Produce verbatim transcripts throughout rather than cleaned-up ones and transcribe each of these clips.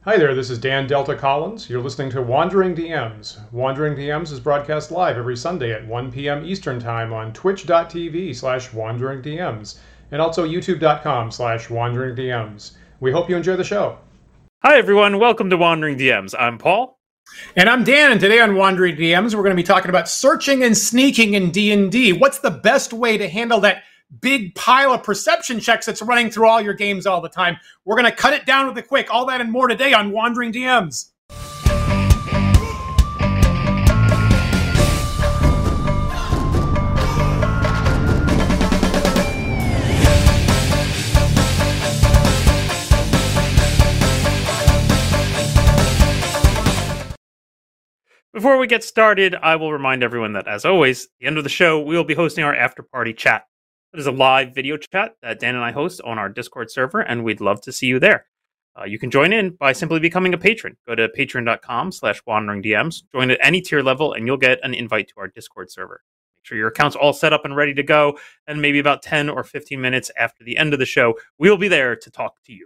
Hi there, this is Dan Delta Collins. You're listening to Wandering D Ms. Wandering D Ms is broadcast live every Sunday at one p m Eastern Time on twitch.tv slash wanderingdms and also youtube.com slash wanderingdms. We hope you enjoy the show. Hi everyone, welcome to Wandering D Ms. I'm Paul. And I'm Dan, and today on Wandering D Ms, we're going to be talking about searching and sneaking in D and D. What's the best way to handle that big pile of perception checks that's running through all your games all the time? We're going to cut it down with a quick. All that and more today on Wandering D Ms. Before we get started, I will remind everyone that, as always, at the end of the show, we will be hosting our after party chat. It is a live video chat that Dan and I host on our Discord server, and we'd love to see you there. Uh, you can join in by simply becoming a patron. Go to patreon.com slash wanderingdms. Join at any tier level, and you'll get an invite to our Discord server. Make sure your account's all set up and ready to go, and maybe about ten or fifteen minutes after the end of the show, we'll be there to talk to you.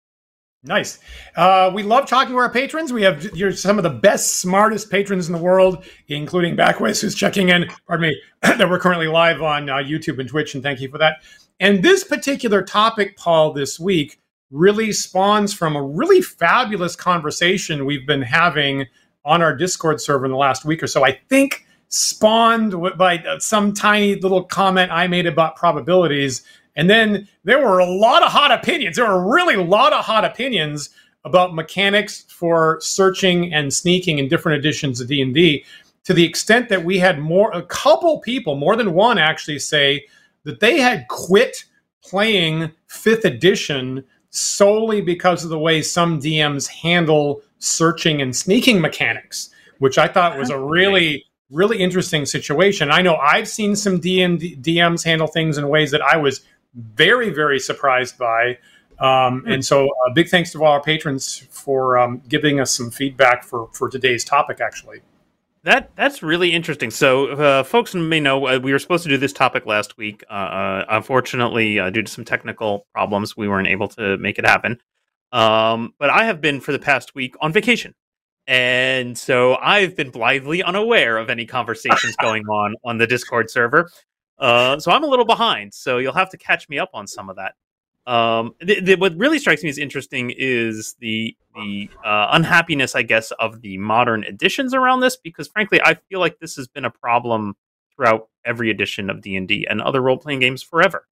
Nice. Uh, we love talking to our patrons. We have you're some of the best, smartest patrons in the world, including Backways, who's checking in, pardon me, that we're currently live on uh, YouTube and Twitch, and thank you for that. And this particular topic, Paul, this week really spawns from a really fabulous conversation we've been having on our Discord server in the last week or so. I think spawned by some tiny little comment I made about probabilities. And then there were a lot of hot opinions. There were really a lot of hot opinions about mechanics for searching and sneaking in different editions of D and D, to the extent that we had more, a couple people, more than one actually, say that they had quit playing fifth edition solely because of the way some D Ms handle searching and sneaking mechanics, which I thought was a really, really interesting situation. I know I've seen some D and D D Ms handle things in ways that I was very, very surprised by. Um, and so a uh, big thanks to all our patrons for um, giving us some feedback for, for today's topic, actually. That That's really interesting. So uh, folks may know uh, we were supposed to do this topic last week. Uh, uh, unfortunately, uh, due to some technical problems, we weren't able to make it happen. Um, but I have been, for the past week, on vacation. And so I've been blithely unaware of any conversations going on on the Discord server. Uh, so I'm a little behind, so you'll have to catch me up on some of that. Um, th- th- what really strikes me as interesting is the the uh, unhappiness, I guess, of the modern editions around this, because frankly, I feel like this has been a problem throughout every edition of D and D and other role-playing games forever.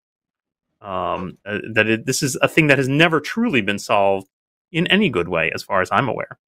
Um, uh, that it, this is a thing that has never truly been solved in any good way, as far as I'm aware.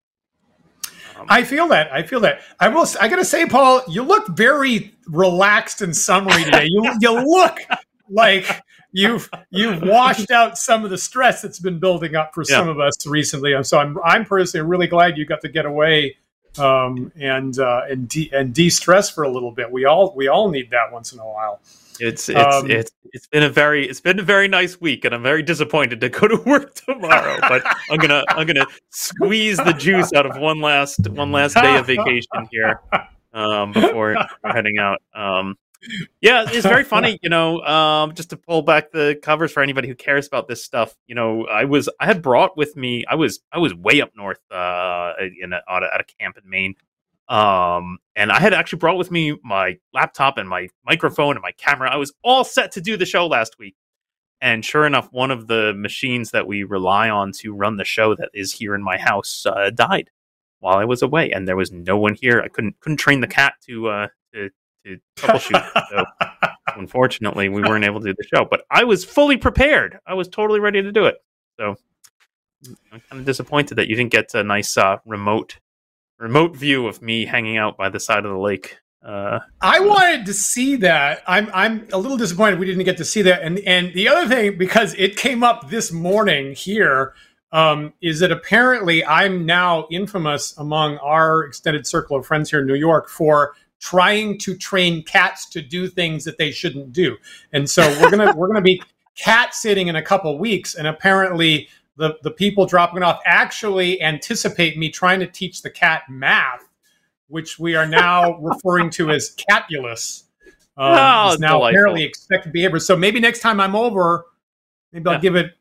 I feel that. I feel that. I will. I got to say, Paul, you look very relaxed and summery today. You you look like you've you've washed out some of the stress that's been building up for yeah. some of us recently. And so I'm I'm personally really glad you got to get away um, and uh, and de- and de-stress for a little bit. We all we all need that once in a while. It's it's um, it's it's been a very it's been a very nice week, and I'm very disappointed to go to work tomorrow. But I'm gonna I'm gonna squeeze the juice out of one last one last day of vacation here um, before heading out. Um, yeah, it's very funny, you know. Um, just to pull back the covers for anybody who cares about this stuff, you know, I was I had brought with me I was I was way up north uh, in a, at a camp in Maine. Um, and I had actually brought with me my laptop and my microphone and my camera. I was all set to do the show last week. And sure enough, one of the machines that we rely on to run the show that is here in my house uh, died while I was away. And there was no one here. I couldn't couldn't train the cat to uh, to, to troubleshoot. So unfortunately, we weren't able to do the show. But I was fully prepared. I was totally ready to do it. So I'm kind of disappointed that you didn't get a nice uh, remote remote view of me hanging out by the side of the lake. Uh, I wanted to see that. I'm I'm a little disappointed we didn't get to see that. And and the other thing, because it came up this morning here, um, is that apparently I'm now infamous among our extended circle of friends here in New York for trying to train cats to do things that they shouldn't do. And so we're gonna we're gonna be cat sitting in a couple weeks, and apparently the the people dropping off actually anticipate me trying to teach the cat math, which we are now referring to as catulus. Um, oh, is now delightful. apparently expected behavior. So maybe next time I'm over, maybe I'll yeah. give it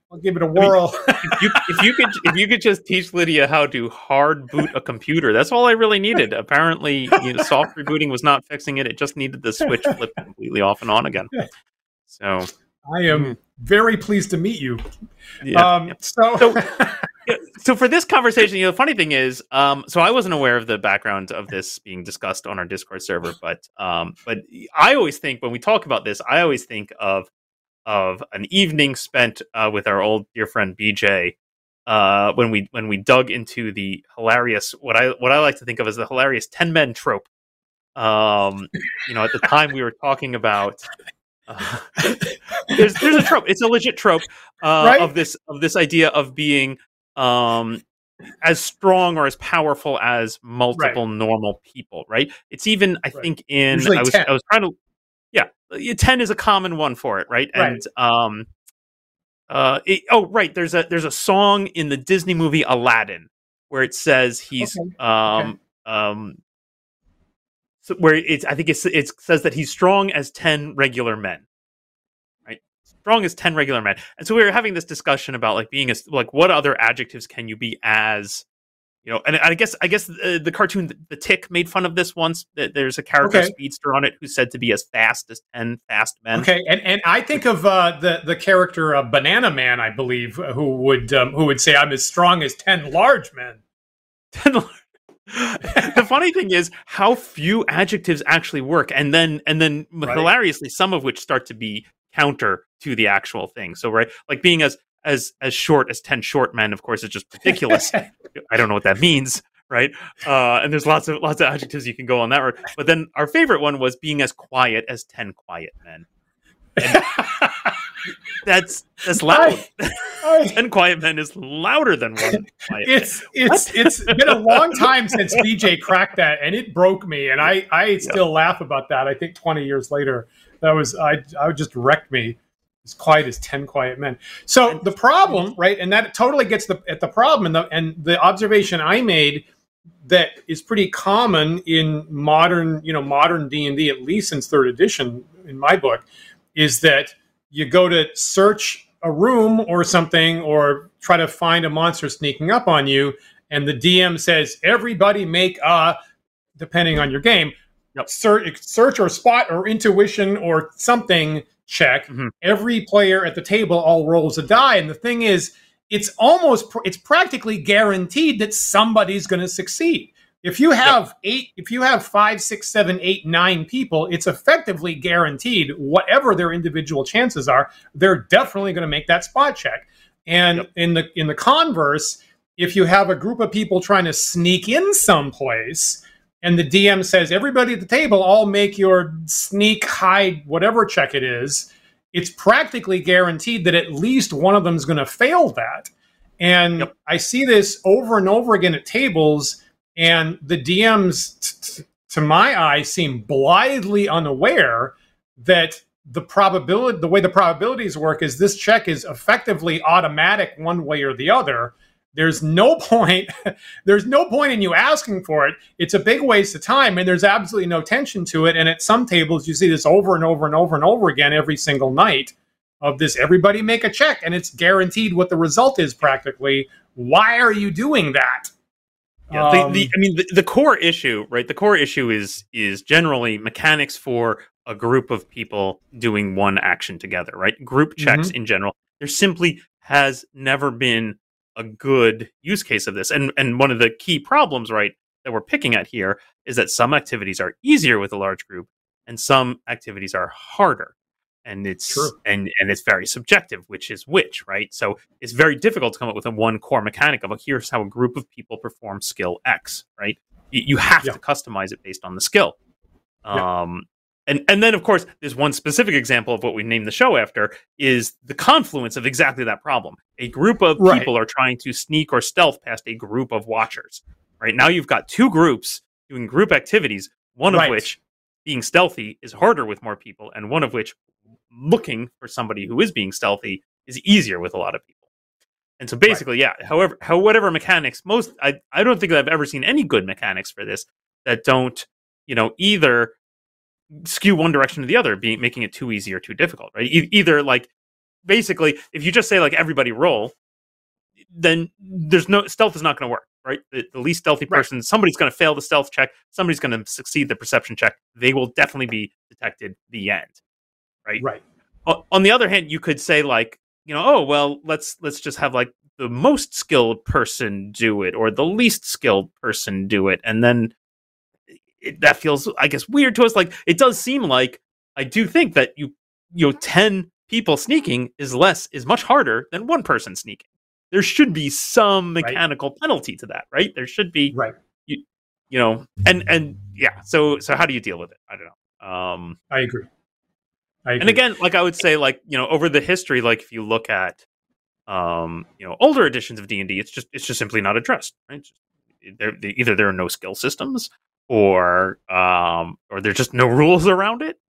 I'll give it a whirl. I mean, if, you, if you could, if you could just teach Lydia how to hard boot a computer, that's all I really needed. Apparently, you know, soft rebooting was not fixing it; it just needed the switch flipped completely off and on again. So, I am mm. very pleased to meet you. Yeah. Um, yeah. So, so, yeah, so for this conversation, you know, the funny thing is, um, so I wasn't aware of the background of this being discussed on our Discord server, but, um, but I always think when we talk about this, I always think of of an evening spent uh, with our old dear friend B J uh, when we when we dug into the hilarious what I what I like to think of as the hilarious ten men trope. Um, you know, at the time we were talking about. Uh, there's there's a trope. It's a legit trope uh, right? of this of this idea of being um, as strong or as powerful as multiple right. normal people. Right. It's even I right. think in Usually I was ten. I was trying to yeah ten is a common one for it. Right. right. And um uh it, oh right there's a there's a song in the Disney movie Aladdin where it says he's okay. um okay. um. So where it's, I think it's, it says that he's strong as ten regular men, right? Strong as ten regular men. And so we were having this discussion about like being as, like, what other adjectives can you be as, you know, and I guess, I guess uh, the cartoon, The Tick, made fun of this once. There's a character okay. speedster on it who's said to be as fast as ten fast men. Okay. And, and I think of uh, the, the character uh, Banana Man, I believe, who would, um, who would say I'm as strong as ten large men. ten large The funny thing is how few adjectives actually work, and then and then right. hilariously, some of which start to be counter to the actual thing. So, right, like being as as as short as ten short men, of course, is just ridiculous. I don't know what that means, right? Uh, and there's lots of lots of adjectives you can go on that road. But then our favorite one was being as quiet as ten quiet men. And that's that's loud. I, I, ten quiet men is louder than one quiet it's man. it's what? It's been a long time since B J cracked that, and it broke me, and I I still yeah. laugh about that. I think twenty years later, that was I I just wrecked me. As quiet as ten quiet men. So the problem, right, and that totally gets the, at the problem, and the and the observation I made that is pretty common in modern, you know, modern D and D, at least since third edition in my book, is that you go to search a room or something or try to find a monster sneaking up on you, and the D M says, everybody make a, depending on your game, yep. search, search or spot or intuition or something check. Mm-hmm. Every player at the table all rolls a die. And the thing is, it's almost, it's practically guaranteed that somebody's going to succeed. If you have yep. eight, if you have five, six, seven, eight, nine people, it's effectively guaranteed whatever their individual chances are, they're definitely going to make that spot check. And yep. in the in the converse, if you have a group of people trying to sneak in someplace, and the D M says, everybody at the table, all make your sneak, hide, whatever check it is, it's practically guaranteed that at least one of them is going to fail that. And yep. I see this over and over again at tables. And the D Ms, t- t- to my eye, seem blithely unaware that the probability, the way the probabilities work is this check is effectively automatic one way or the other. There's no point. There's no point in you asking for it. It's a big waste of time, and there's absolutely no tension to it. And at some tables, you see this over and over and over and over again every single night of this. Everybody make a check, and it's guaranteed what the result is practically. Why are you doing that? Yeah, the, the, I mean, the, the core issue, right? The core issue is is generally mechanics for a group of people doing one action together, right? Group checks mm-hmm. in general. There simply has never been a good use case of this. And and one of the key problems, right, that we're picking at here is that some activities are easier with a large group and some activities are harder. And it's True. and and it's very subjective, which is which, right? So it's very difficult to come up with a one core mechanic of, here's how a group of people perform skill X, right? You, you have yeah. to customize it based on the skill. Yeah. Um, and and then of course, there's one specific example of what we named the show after is the confluence of exactly that problem. A group of right. people are trying to sneak or stealth past a group of watchers. Right now, you've got two groups doing group activities, one of right. which being stealthy is harder with more people, and one of which looking for somebody who is being stealthy is easier with a lot of people. And so basically, right. yeah, however, how, whatever mechanics, most, I, I don't think that I've ever seen any good mechanics for this that don't, you know, either skew one direction or the other, being making it too easy or too difficult, right? E- either like basically, if you just say like everybody roll, then there's no stealth is not going to work, right? The, the least stealthy person, right. somebody's going to fail the stealth check, somebody's going to succeed the perception check. They will definitely be detected. The end, right? Right. O- on the other hand, you could say like, you know, oh well, let's let's just have like the most skilled person do it, or the least skilled person do it, and then it, that feels, I guess, weird to us. Like it does seem like I do think that you you know ten people sneaking is less is much harder than one person sneaking. There should be some mechanical right. penalty to that, right? There should be, right? You, you know, and and yeah. So so how do you deal with it? I don't know. Um, I agree. I agree. And again, like I would say, like you know, over the history, like if you look at, um, you know, older editions of D and D, it's just it's just simply not addressed, right? Just, there, either there are no skill systems, or um, or there's just no rules around it.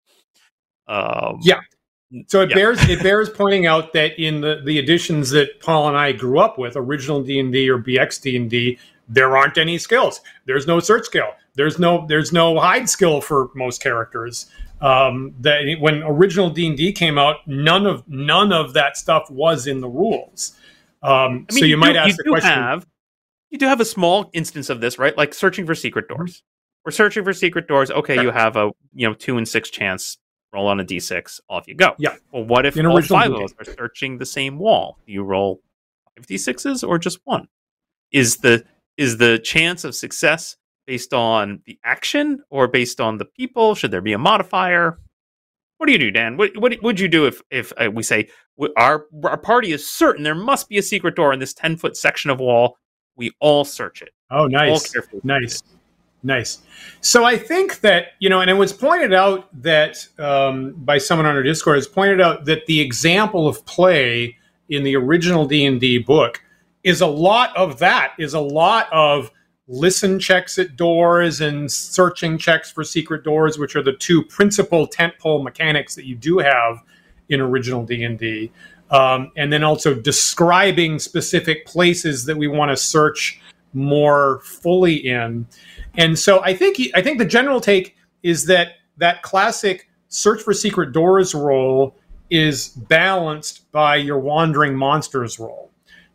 Um, yeah. So it yeah. bears it bears pointing out that in the, the editions that Paul and I grew up with, original D and D or B X D and D, there aren't any skills. There's no search skill. There's no there's no hide skill for most characters. Um, that when original D and D came out, none of none of that stuff was in the rules. Um, I mean, so you, you might do, ask you the do question. Have, you do have a small instance of this, right? Like searching for secret doors. Mm-hmm. We're searching for secret doors. Okay, right. You have a you know two and six chance. Roll on a d six, off you go. Yeah. Well, what if in all five D and D. of us are searching the same wall? Do you roll five d sixes or just one? Is the is the chance of success based on the action or based on the people? Should there be a modifier? What do you do, Dan? What what would you do if if uh, we say our our party is certain there must be a secret door in this ten foot section of wall? We all search it. Oh, nice, nice. Nice. So I think that, you know, and it was pointed out that um, by someone on our Discord, has pointed out that the example of play in the original D and D book is a lot of that, is a lot of listen checks at doors and searching checks for secret doors, which are the two principal tentpole mechanics that you do have in original D and D. Um, and then also describing specific places that we want to search more fully in. And so I think I think the general take is that that classic search for secret doors role is balanced by your wandering monsters role.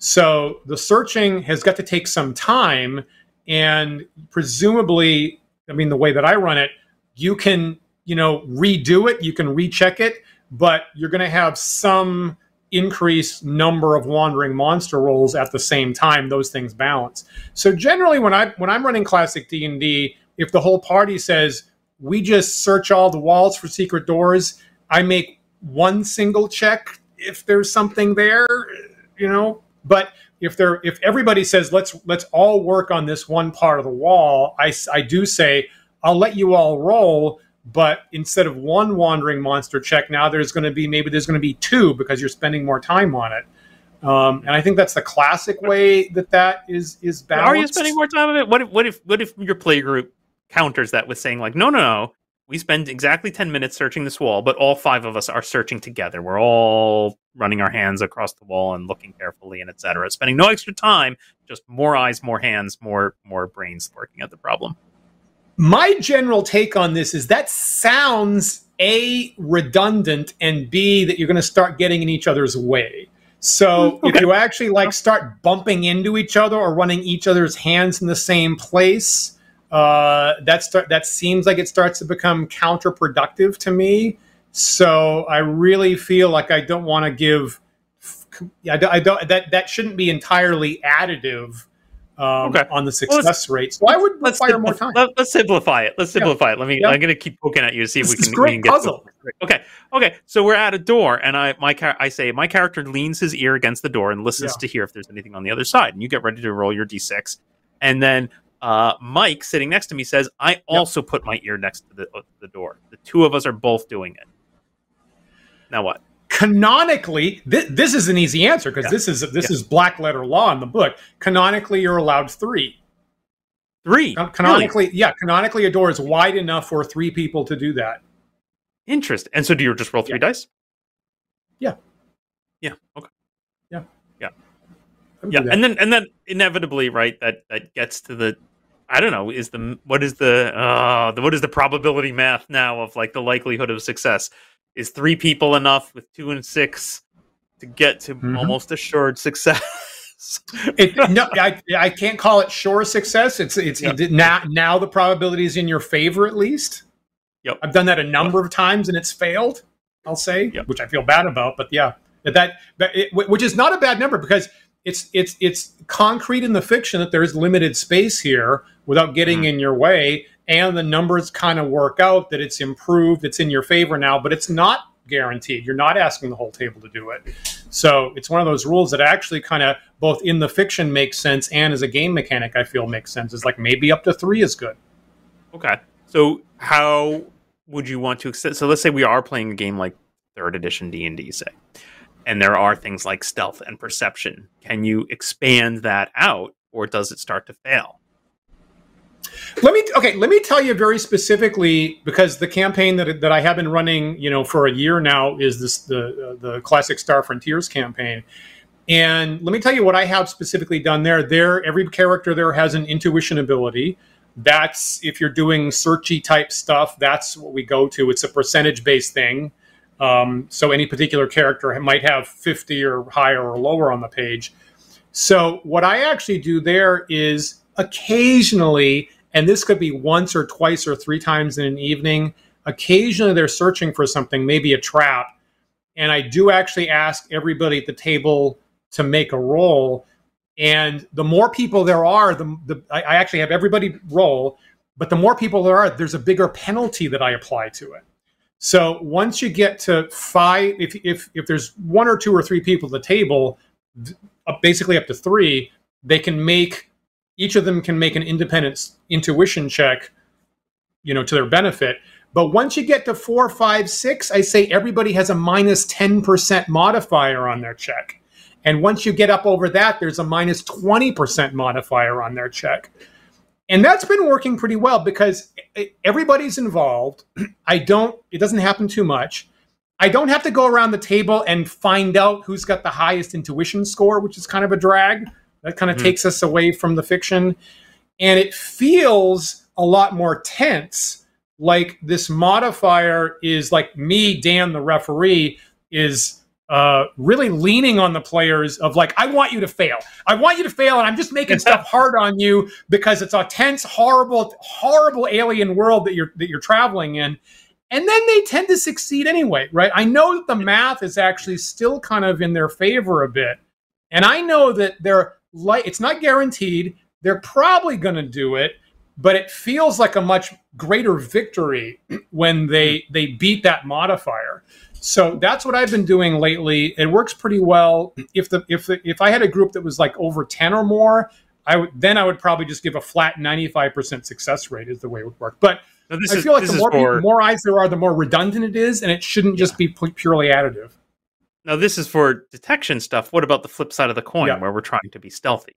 So the searching has got to take some time, and presumably, I mean, the way that I run it, you can, you know, redo it, you can recheck it, but you're going to have some increased number of wandering monster rolls at the same time. Those things balance. So generally, when I when I'm running classic D and D, if the whole party says we just search all the walls for secret doors, I make one single check if there's something there, you know. But if there if everybody says let's let's all work on this one part of the wall, I I do say I'll let you all roll. But instead of one wandering monster check, now there's going to be, maybe there's going to be two because you're spending more time on it. Um, and I think that's the classic way that that is is balanced. Are you spending more time on it? What if, what if, what if your play group counters that with saying like, no, no, no, we spend exactly ten minutes searching this wall, but all five of us are searching together. We're all running our hands across the wall and looking carefully and et cetera. Spending no extra time, just more eyes, more hands, more, more brains working at the problem. My general take on this is that sounds A, redundant, and B, that you're going to start getting in each other's way. So okay. If you actually like start bumping into each other or running each other's hands in the same place, uh, that start that seems like it starts to become counterproductive to me. So I really feel like I don't want to give. I don't, I don't. That that shouldn't be entirely additive. Um, okay. On the success well, rate. So I would require simpl- more time. Let, let's simplify it. Let's simplify yeah. it. Let me, yeah. I'm going to keep poking at you to see if this we can, is great we can get puzzle. To it. Okay. Okay. So we're at a door and I, my, char- I say my character leans his ear against the door and listens yeah. to hear if there's anything on the other side. And you get ready to roll your D six. And then, uh, Mike sitting next to me says, I also yep. put my ear next to the, uh, the door. The two of us are both doing it. Now what? Canonically, th- this is an easy answer because yeah. this is this yeah. is black letter law in the book. Canonically, you're allowed three. Three? Can- canonically, really? yeah. Canonically, a door is wide enough for three people to do that. Interesting. And so, do you just roll three yeah. dice? Yeah. Yeah. Okay. Yeah. Yeah. Yeah. And then, and then, inevitably, right? That that gets to the. I don't know. Is the what is the uh the, what is the probability math now of like the likelihood of success? Is three people enough with two and six? to get to Mhm. almost assured success. It, no, I, I can't call it sure success. It's it's Yep. it, now now the probability is in your favor at least. Yep. I've done that a number of times and it's failed. I'll say, Yep. which I feel bad about, but yeah, that, that it, which is not a bad number because it's it's it's concrete in the fiction that there is limited space here without getting Mhm. in your way, and the numbers kind of work out that it's improved, it's in your favor now, but it's not guaranteed. You're not asking the whole table to do it. So it's one of those rules that actually kind of both in the fiction makes sense and as a game mechanic I feel makes sense. It's like maybe up to three is good. Okay. So how would you want to extend? So let's say we are playing a game like third edition D and D, say, and there are things like stealth and perception. Can you expand that out, or does it start to fail? Let me okay. Let me tell you very specifically because the campaign that that I have been running, you know, for a year now is this the uh, the classic Star Frontiers campaign, and let me tell you what I have specifically done there. There, every character there has an intuition ability. That's if you're doing searchy type stuff. That's what we go to. It's a percentage based thing. Um, so any particular character might have fifty or higher or lower on the page. So what I actually do there is occasionally, and this could be once or twice or three times in an evening, occasionally they're searching for something, maybe a trap. And I do actually ask everybody at the table to make a roll. And the more people there are, the, the I I actually have everybody roll, but the more people there are, there's a bigger penalty that I apply to it. So once you get to five, if if if there's one or two or three people at the table, uh, basically up to three, they can make, each of them can make an independent intuition check, you know, to their benefit. But once you get to four, five, six, I say everybody has a minus ten percent modifier on their check. And once you get up over that, there's a minus twenty percent modifier on their check. And that's been working pretty well because everybody's involved. I don't, it doesn't happen too much. I don't have to go around the table and find out who's got the highest intuition score, which is kind of a drag. That kind of mm-hmm. takes us away from the fiction. And it feels a lot more tense. Like this modifier is like me, Dan, the referee, is uh, really leaning on the players of like, I want you to fail. I want you to fail. And I'm just making stuff hard on you because it's a tense, horrible, horrible alien world that you're, that you're traveling in. And then they tend to succeed anyway, right? I know that the math is actually still kind of in their favor a bit. And I know that they're like, it's not guaranteed. They're probably going to do it, but it feels like a much greater victory when they, they beat that modifier. So that's what I've been doing lately. It works pretty well. If the if the, if I had a group that was like over ten or more, I would then I would probably just give a flat ninety-five percent success rate is the way it would work. But I is, feel like the more, for, people, more eyes there are, the more redundant it is, and it shouldn't just yeah. be purely additive. Now, this is for detection stuff. What about the flip side of the coin, yeah. where we're trying to be stealthy?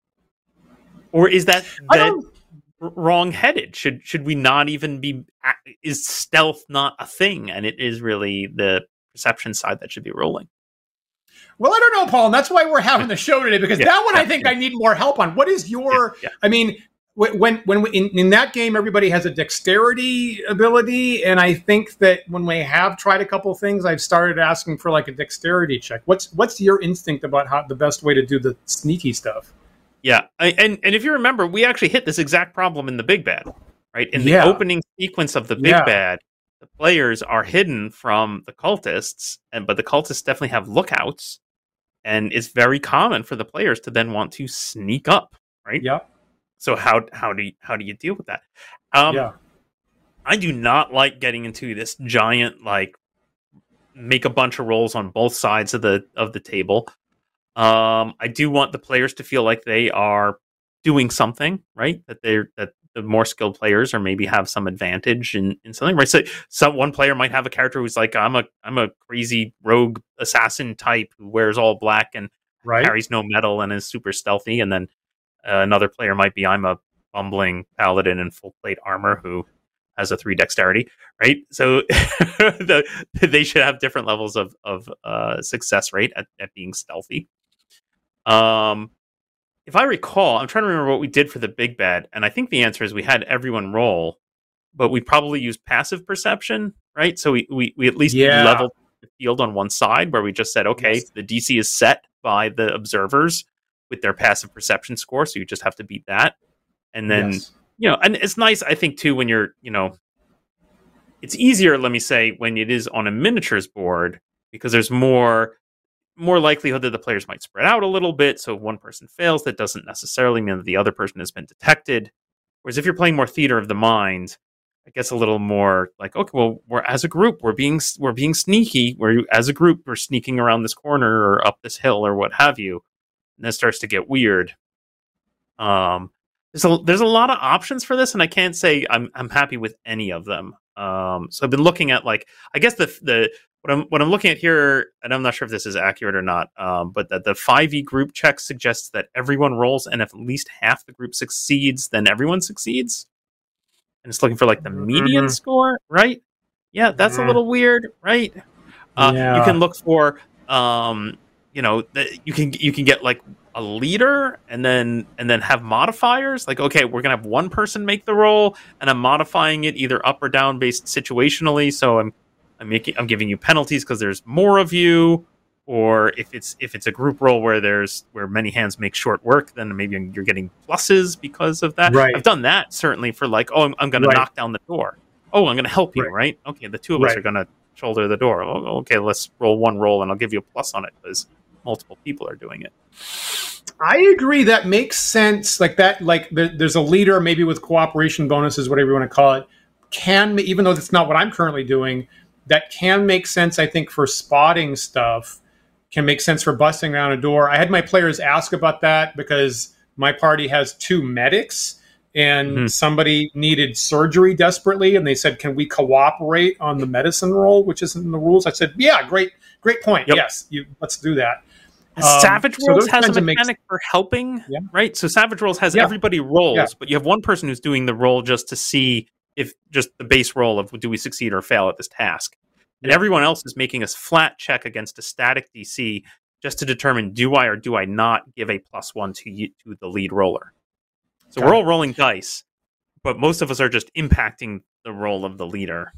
Or is that that wrong-headed? Should should we not even be? Is stealth not a thing, and it is really the perception side that should be rolling? Well, I don't know, Paul, and that's why we're having the show today, because yeah, that one yeah, I think yeah. I need more help on. What is your? Yeah, yeah. I mean, when when we, in, in that game, everybody has a dexterity ability, and I think that when we have tried a couple of things, I've started asking for like a dexterity check. What's what's your instinct about how the best way to do the sneaky stuff? Yeah, I, and and if you remember, we actually hit this exact problem in the Big Bad, right? In the yeah. opening sequence of the Big yeah. Bad, the players are hidden from the cultists, and but the cultists definitely have lookouts, and it's very common for the players to then want to sneak up, right? Yeah. So how how do you, how do you deal with that? Um, yeah. I do not like getting into this giant like make a bunch of rolls on both sides of the of the table. Um, I do want the players to feel like they are doing something, right? That they're that the more skilled players or maybe have some advantage in, in something, right? So some one player might have a character who's like, I'm a I'm a crazy rogue assassin type who wears all black and right. carries no metal and is super stealthy, and then uh, another player might be I'm a bumbling paladin in full plate armor who has a three dexterity, right? So the, they should have different levels of of uh, success rate at, at being stealthy. Um, if I recall, I'm trying to remember what we did for the Big Bad, and I think the answer is we had everyone roll, but we probably used passive perception, right? So we we, we at least yeah. leveled the field on one side where we just said, okay, yes. the D C is set by the observers with their passive perception score, so you just have to beat that. And then, yes. you know, and it's nice, I think, too, when you're, you know, it's easier, let me say, when it is on a miniatures board, because there's more more likelihood that the players might spread out a little bit. So if one person fails, that doesn't necessarily mean that the other person has been detected. Whereas if you're playing more theater of the mind, it gets a little more like, okay, well, we're as a group, we're being we're being sneaky. We're as a group, we're sneaking around this corner or up this hill or what have you. And that starts to get weird. Um, there's a there's a lot of options for this, and I can't say I'm I'm happy with any of them. Um, so I've been looking at, like, I guess the the what I'm what I'm looking at here, and I'm not sure if this is accurate or not, um, but that the five E group check suggests that everyone rolls, and if at least half the group succeeds, then everyone succeeds. And it's looking for like the median mm-hmm. score, right? Yeah, that's mm-hmm. a little weird, right? Uh, yeah. You can look for, um, you know, the, you can you can get like a leader, and then and then have modifiers. Like, okay, we're gonna have one person make the roll, and I'm modifying it either up or down based situationally. So I'm I'm making I'm giving you penalties because there's more of you, or if it's if it's a group roll where there's where many hands make short work, then maybe you're getting pluses because of that. Right. I've done that certainly for like, oh, I'm, I'm going right. to knock down the door. Oh, I'm going to help you, right. right? Okay, the two of right. us are going to shoulder the door. Oh, okay, let's roll one roll, and I'll give you a plus on it because multiple people are doing it. I agree. That makes sense. Like that, like there, there's a leader, maybe with cooperation bonuses, whatever you want to call it, can, even though that's not what I'm currently doing, that can make sense, I think, for spotting stuff, can make sense for busting down a door. I had my players ask about that because my party has two medics, and mm-hmm. somebody needed surgery desperately, and they said, can we cooperate on the medicine roll, which isn't in the rules? I said, yeah, great, great point. Yep. Yes, you, let's do that. Um, Savage Rolls so has a mechanic for helping, yeah. right? So Savage Rolls has yeah. everybody rolls, yeah. but you have one person who's doing the roll just to see if just the base roll of do we succeed or fail at this task. And yeah. everyone else is making a flat check against a static D C just to determine, do I or do I not give a plus one to you, to the lead roller. So Got we're all it. rolling dice, but most of us are just impacting the roll of the leader.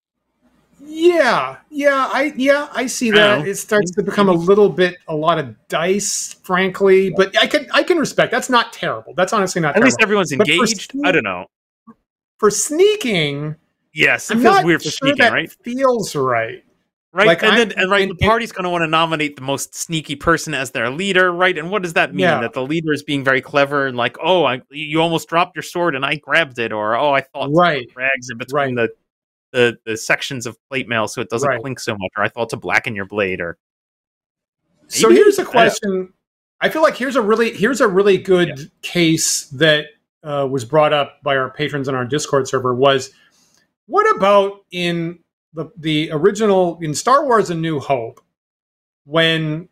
Yeah, yeah, I yeah, I see that. I it starts to become a little bit a lot of dice, frankly. But I can I can respect. That's not terrible. That's honestly not At terrible. least everyone's engaged. Sne- I don't know. For sneaking, yes, it I'm feels not weird for sure sneaking, that right? Feels right. Right, like and I'm, then and right, and, the party's going to want to nominate the most sneaky person as their leader, right? And what does that mean? Yeah. That the leader is being very clever and like, oh, I, you almost dropped your sword and I grabbed it, or oh, I thought right. rags in between right. the, the the sections of plate mail so it doesn't right. clink so much, or I thought to blacken your blade, or maybe? So here's a question. I, I feel like here's a really here's a really good yeah. case that uh, was brought up by our patrons on our Discord server. Was what about in The the original in Star Wars: A New Hope, when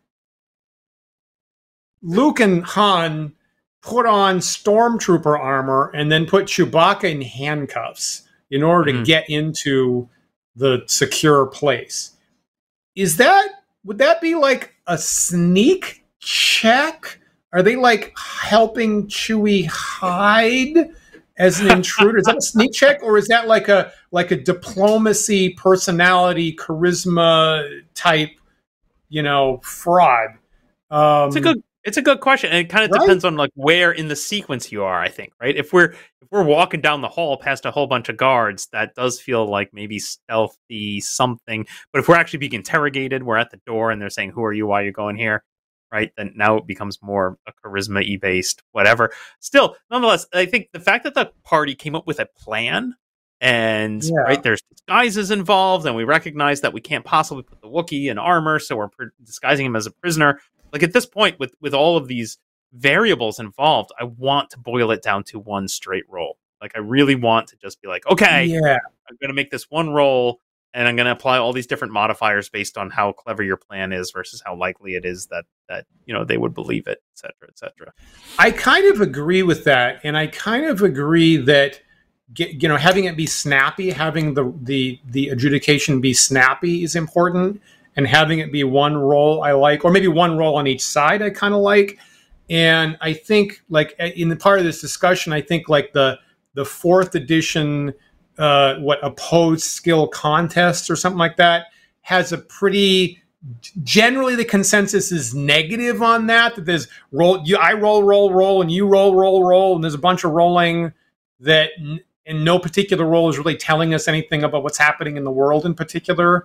Luke and Han put on stormtrooper armor and then put Chewbacca in handcuffs in order mm-hmm. to get into the secure place. Is that would that be like a sneak check? Are they like helping Chewie hide as an intruder? Is that a sneak check, or is that like a like a diplomacy, personality, charisma type, you know, fraud? Um, it's a good it's a good question, and it kind of right? depends on like where in the sequence you are. I think, right? If we're if we're walking down the hall past a whole bunch of guards, that does feel like maybe stealthy something. But if we're actually being interrogated, we're at the door and they're saying, "Who are you? Why are you going here?" Right, then now it becomes more a charisma-y based, whatever. Still, nonetheless, I think the fact that the party came up with a plan, and yeah. right there's disguises involved, and we recognize that we can't possibly put the Wookiee in armor, so we're pr- disguising him as a prisoner. Like at this point, with with all of these variables involved, I want to boil it down to one straight roll. Like I really want to just be like, okay, yeah. I'm going to make this one roll. And I'm going to apply all these different modifiers based on how clever your plan is versus how likely it is that, that you know, they would believe it, et cetera, et cetera. I kind of agree with that. And I kind of agree that, you know, having it be snappy, having the, the, the adjudication be snappy is important. And having it be one roll I like, or maybe one roll on each side I kind of like. And I think, like, in the part of this discussion, I think, like, the the fourth edition... Uh, what opposed skill contests or something like that has a pretty, generally the consensus is negative on that. That there's roll, you, I roll, roll, roll, and you roll, roll, roll, and there's a bunch of rolling that n- in no particular role is really telling us anything about what's happening in the world in particular.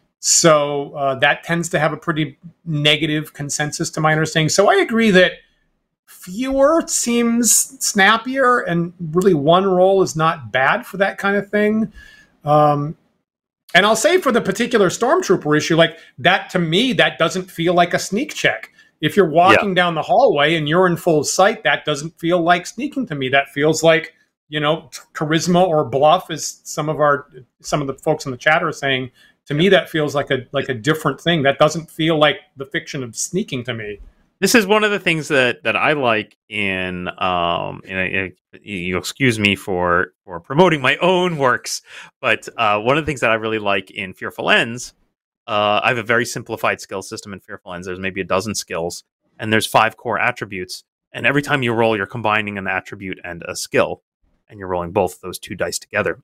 So uh, that tends to have a pretty negative consensus to my understanding. So I agree that fewer seems snappier, and really one roll is not bad for that kind of thing. Um, and I'll say for the particular Stormtrooper issue, like that, to me, that doesn't feel like a sneak check. If you're walking yeah. down the hallway and you're in full sight, that doesn't feel like sneaking to me. That feels like, you know, charisma or bluff, as some of our some of the folks in the chat are saying. To me, that feels like a like a different thing. That doesn't feel like the fiction of sneaking to me. This is one of the things that, that I like in, um, in, in you excuse me for, for promoting my own works, but uh, one of the things that I really like in Fearful Ends, uh, I have a very simplified skill system in Fearful Ends. There's maybe a dozen skills, and there's five core attributes. And every time you roll, you're combining an attribute and a skill, and you're rolling both those two dice together.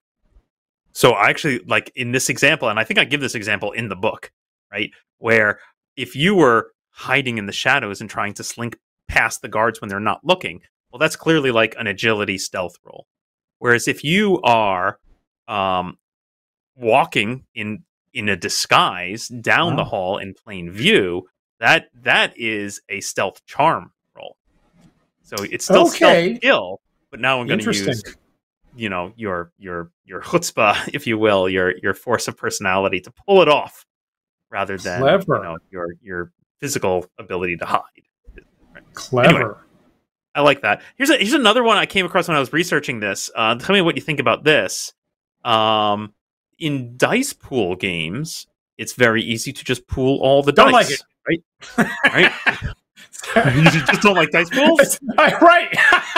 So I actually, like in this example, and I think I give this example in the book, right? Where if you were hiding in the shadows and trying to slink past the guards when they're not looking, well, that's clearly like an agility stealth roll. Whereas if you are um, walking in in a disguise down wow. the hall in plain view, that that is a stealth charm roll. So it's still okay. stealth skill, but now I'm going to use, you know, your your your chutzpah, if you will, your your force of personality to pull it off, rather than Clever. you know your your physical ability to hide. Clever. Anyway, I like that. Here's a, here's another one I came across when I was researching this. Uh, tell me what you think about this. Um, in dice pool games, it's very easy to just pool all the don't dice. Like it. Right? Right? You just don't like dice pools? Right.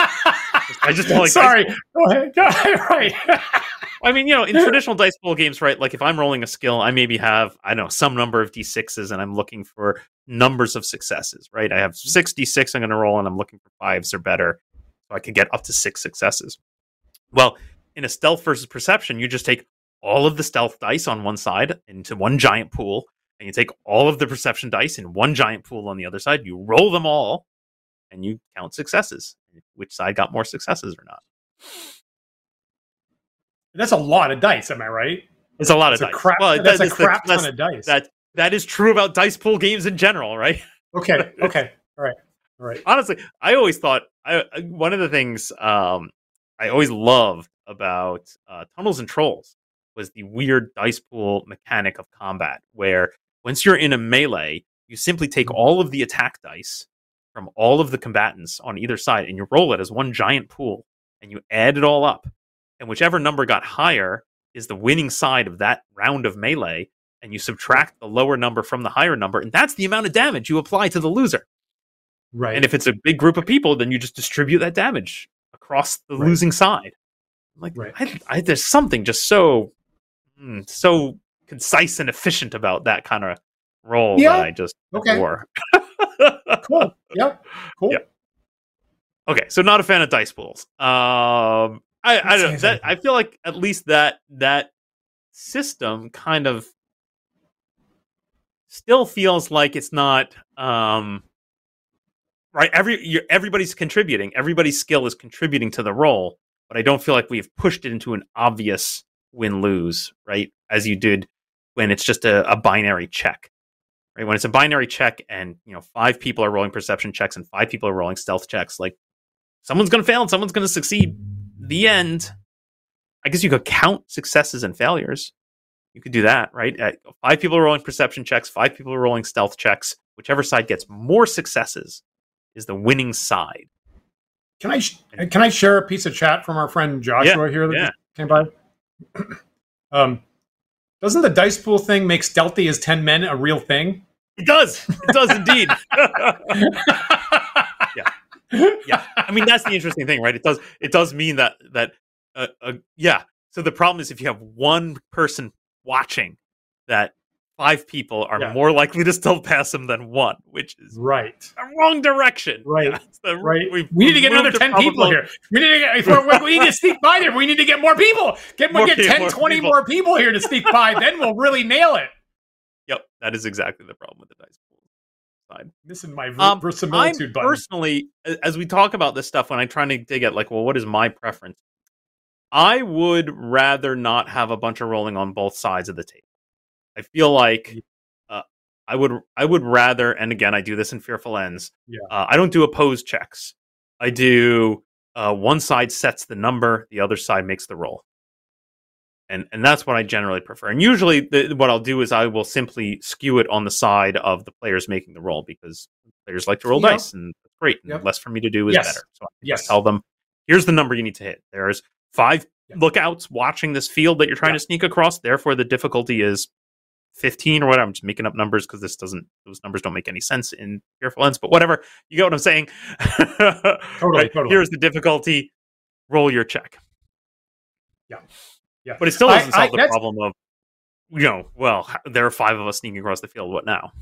I just don't like Sorry. dice Go ahead. Go ahead. Right. I mean, you know, in traditional dice pool games, right, like if I'm rolling a skill, I maybe have, I don't know, some number of d sixes, and I'm looking for numbers of successes, right? I have six d six I'm going to roll, and I'm looking for fives or better, so I can get up to six successes. Well, in a stealth versus perception, you just take all of the stealth dice on one side into one giant pool, and you take all of the perception dice in one giant pool on the other side, you roll them all, and you count successes, which side got more successes or not. That's a lot of dice, am I right? It's a lot that's of a dice. Crap, well, that's that, a crap the, ton of dice. That, that is true about dice pool games in general, right? Okay, okay, all right, all right. Honestly, I always thought, I, one of the things um, I always loved about uh, Tunnels and Trolls was the weird dice pool mechanic of combat, where once you're in a melee, you simply take all of the attack dice from all of the combatants on either side, and you roll it as one giant pool, and you add it all up. And whichever number got higher is the winning side of that round of melee, and you subtract the lower number from the higher number, and that's the amount of damage you apply to the loser. Right. And if it's a big group of people, then you just distribute that damage across the right. losing side. Like, right. I, I, there's something just so, mm, so concise and efficient about that kind of roll yeah. that I just okay. adore. Cool. Yep. Cool. Yep. Okay, so not a fan of dice pools. Um, I, I don't. That, I feel like at least that that system kind of still feels like it's not um, right. Every you're, everybody's contributing. Everybody's skill is contributing to the roll, but I don't feel like we've pushed it into an obvious win lose, right? As you did when it's just a, a binary check, right? When it's a binary check, and you know five people are rolling perception checks and five people are rolling stealth checks, like someone's going to fail and someone's going to succeed. The end. I guess you could count successes and failures. You could do that, right? Uh, five people are rolling perception checks, five people are rolling stealth checks. Whichever side gets more successes is the winning side. Can I sh- can I share a piece of chat from our friend Joshua yeah, here that yeah. came by? um, doesn't the dice pool thing make stealthy as ten men a real thing? It does. It does indeed. yeah. Yeah, I mean that's the interesting thing, right? It does it does mean that that uh, uh, yeah. So the problem is if you have one person watching, that five people are yeah. more likely to still pass him than one, which is right. the wrong direction. Right, yeah, the, right. We need to get another ten people here. We need to get, if we're, we need to sneak by there. We need to get more people. Get, more, get ten, more twenty people. more people here to sneak by. Then we'll really nail it. Yep, that is exactly the problem with the dice pool side. This is my ver- Um, I'm verisimilitude button. personally, a- as we talk about this stuff, when I'm trying to dig at, like, well, what is my preference? I would rather not have a bunch of rolling on both sides of the table. I feel like uh, I would I would rather, and again, I do this in Fearful Ends. Yeah. Uh, I don't do opposed checks. I do uh, one side sets the number, the other side makes the roll. And and that's what I generally prefer. And usually the, what I'll do is I will simply skew it on the side of the players making the roll, because players like to roll Yep. dice, and that's great. And Yep. less for me to do is Yes. better. So I can Yes. just tell them, here's the number you need to hit. There's five Yeah. lookouts watching this field that you're trying Yeah. to sneak across. Therefore, the difficulty is fifteen or whatever. I'm just making up numbers because this doesn't; those numbers don't make any sense in Fearful Ends. But whatever, you get what I'm saying. Totally, Right? totally. Here's the difficulty. Roll your check. Yeah. Yeah. But it still I- doesn't I- solve the that's- problem of, you know, well, h- there are five of us sneaking across the field. What now?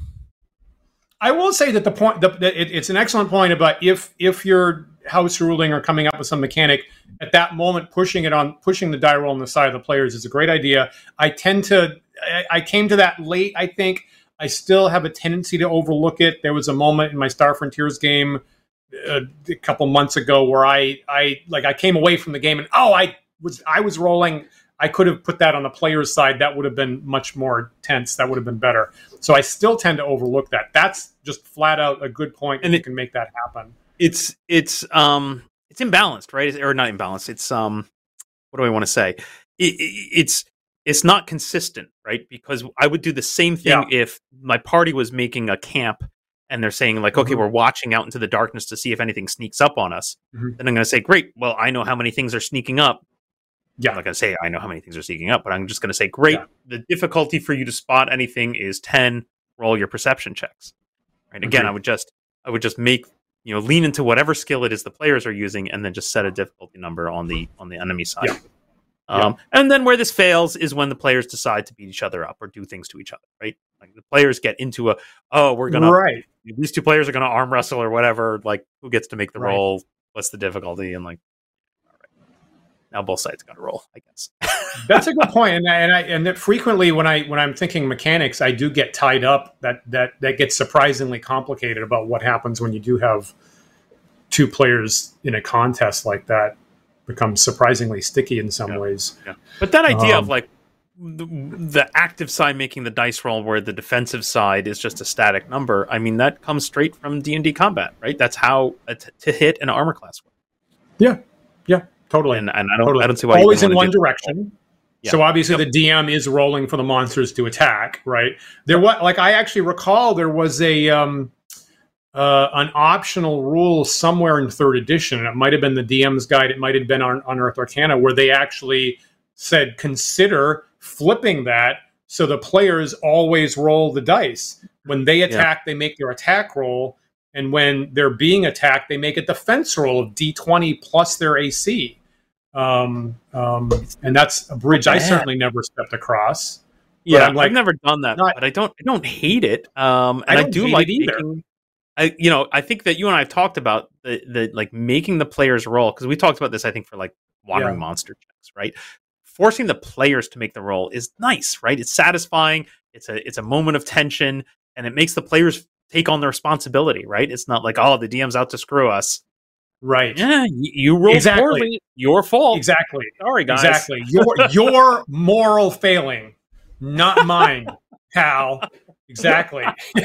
I will say that the point, the, that it, it's an excellent point about if if you're house ruling or coming up with some mechanic at that moment, pushing it on, pushing the die roll on the side of the players is a great idea. I tend to, I, I came to that late. I think I still have a tendency to overlook it. There was a moment in my Star Frontiers game uh, a couple months ago where I, I like I came away from the game and oh, I was I was rolling. I could have put that on the player's side. That would have been much more tense. That would have been better. So I still tend to overlook that. That's just flat out a good point, and And you it- can make that happen. It's it's um it's imbalanced, right? Or not imbalanced. It's um what do I want to say? It, it, it's it's not consistent, right? Because I would do the same thing if my party was making a camp and they're saying, like, okay, Mhm. we're watching out into the darkness to see if anything sneaks up on us. Mhm. Then I'm going to say, great. Well, I know how many things are sneaking up. Yeah. I'm not going to say I know how many things are sneaking up, but I'm just going to say, great. Yeah. The difficulty for you to spot anything is ten. Roll your perception checks. Right. Again, Agreed. I would just I would just make, you know, lean into whatever skill it is the players are using, and then just set a difficulty number on the on the enemy side. Yeah. Um, And then where this fails is when the players decide to beat each other up or do things to each other. Right. Like the players get into a oh we're gonna Right. these two players are gonna arm wrestle or whatever. Like who gets to make the Right. roll? What's the difficulty? And like. Now both sides got to roll, I guess. That's a good point, and I, and I and that frequently when I when I'm thinking mechanics, I do get tied up. That that that gets surprisingly complicated about what happens when you do have two players in a contest like that. Becomes surprisingly sticky in some Yeah. ways. Yeah. But that idea Um, of like the, the active side making the dice roll, where the defensive side is just a static number. I mean, that comes straight from D and D combat, right? That's how a t- to hit an armor class works. Yeah, yeah, totally. And, and I don't, totally. I don't see why you Always in wanna one do- direction. Yeah. So obviously Yep. the D M is rolling for the monsters to attack, right? There what like I actually recall there was a um uh an optional rule somewhere in third edition. It might have been the D M's guide, it might have been on Unearthed Arcana, where they actually said consider flipping that so the players always roll the dice. When they attack, they make their attack roll, and when they're being attacked, they make a defense roll of D twenty plus their A C. Um, um, and that's a bridge I Yeah. certainly never stepped across. Yeah, I'm like, I've never done that, not- but I don't. I don't hate it. Um, I and I, don't do hate like it either. making- I, you know, I think that you and I have talked about the, the like making the players roll, because we talked about this. I think for like wandering Yeah. monster checks, right? Forcing the players to make the roll is nice, right? It's satisfying. It's a it's a moment of tension, and it makes the players take on the responsibility, right? It's not like, oh, the D M's out to screw us. right. Yeah, you, you rolled Exactly. poorly. Your fault. Exactly. Sorry, guys. Exactly. Your your moral failing, not mine, pal. Exactly.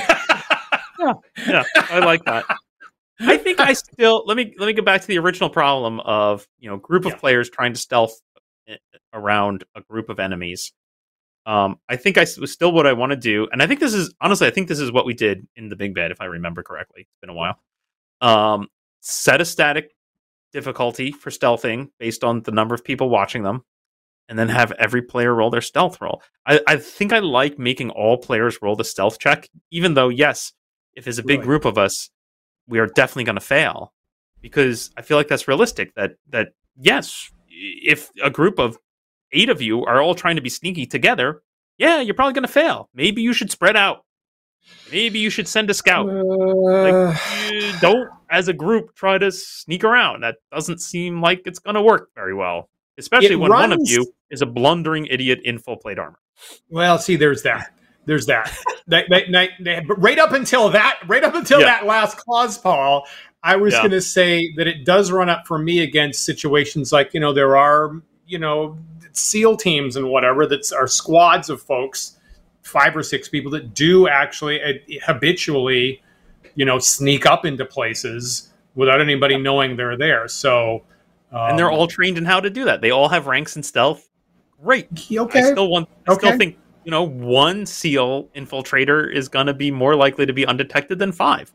Yeah, I like that. I think I still let me let me get back to the original problem of, you know, group of Yeah. players trying to stealth i- around a group of enemies. Um, I think I s- was still what I want to do, and I think this is honestly, I think this is what we did in the Big Bed, if I remember correctly. It's been a while. Um, set a static difficulty for stealthing based on the number of people watching them, and then have every player roll their stealth roll. I, I think I like making all players roll the stealth check, even though, yes, if there's a big Really? group of us, we are definitely going to fail, because I feel like that's realistic. That that yes, if a group of eight of you are all trying to be sneaky together, yeah, you're probably going to fail. Maybe you should spread out. Maybe you should send a scout. Uh, You don't, as a group, try to sneak around. That doesn't seem like it's going to work very well, especially It when one of runs- you is a blundering idiot in full plate armor. well, see, there's that. There's that. that, that, that, that but right up until that, right up until Yeah. that last clause, Paul, I was Yeah. going to say that it does run up for me against situations like, you know, there are, you know, SEAL teams and whatever that are squads of folks, five or six people that do actually uh, habitually, you know, sneak up into places without anybody knowing they're there. So, um, and they're all trained in how to do that. They all have ranks in stealth. Great. okay. I still want. I Okay. still think, you know, one SEAL infiltrator is going to be more likely to be undetected than five.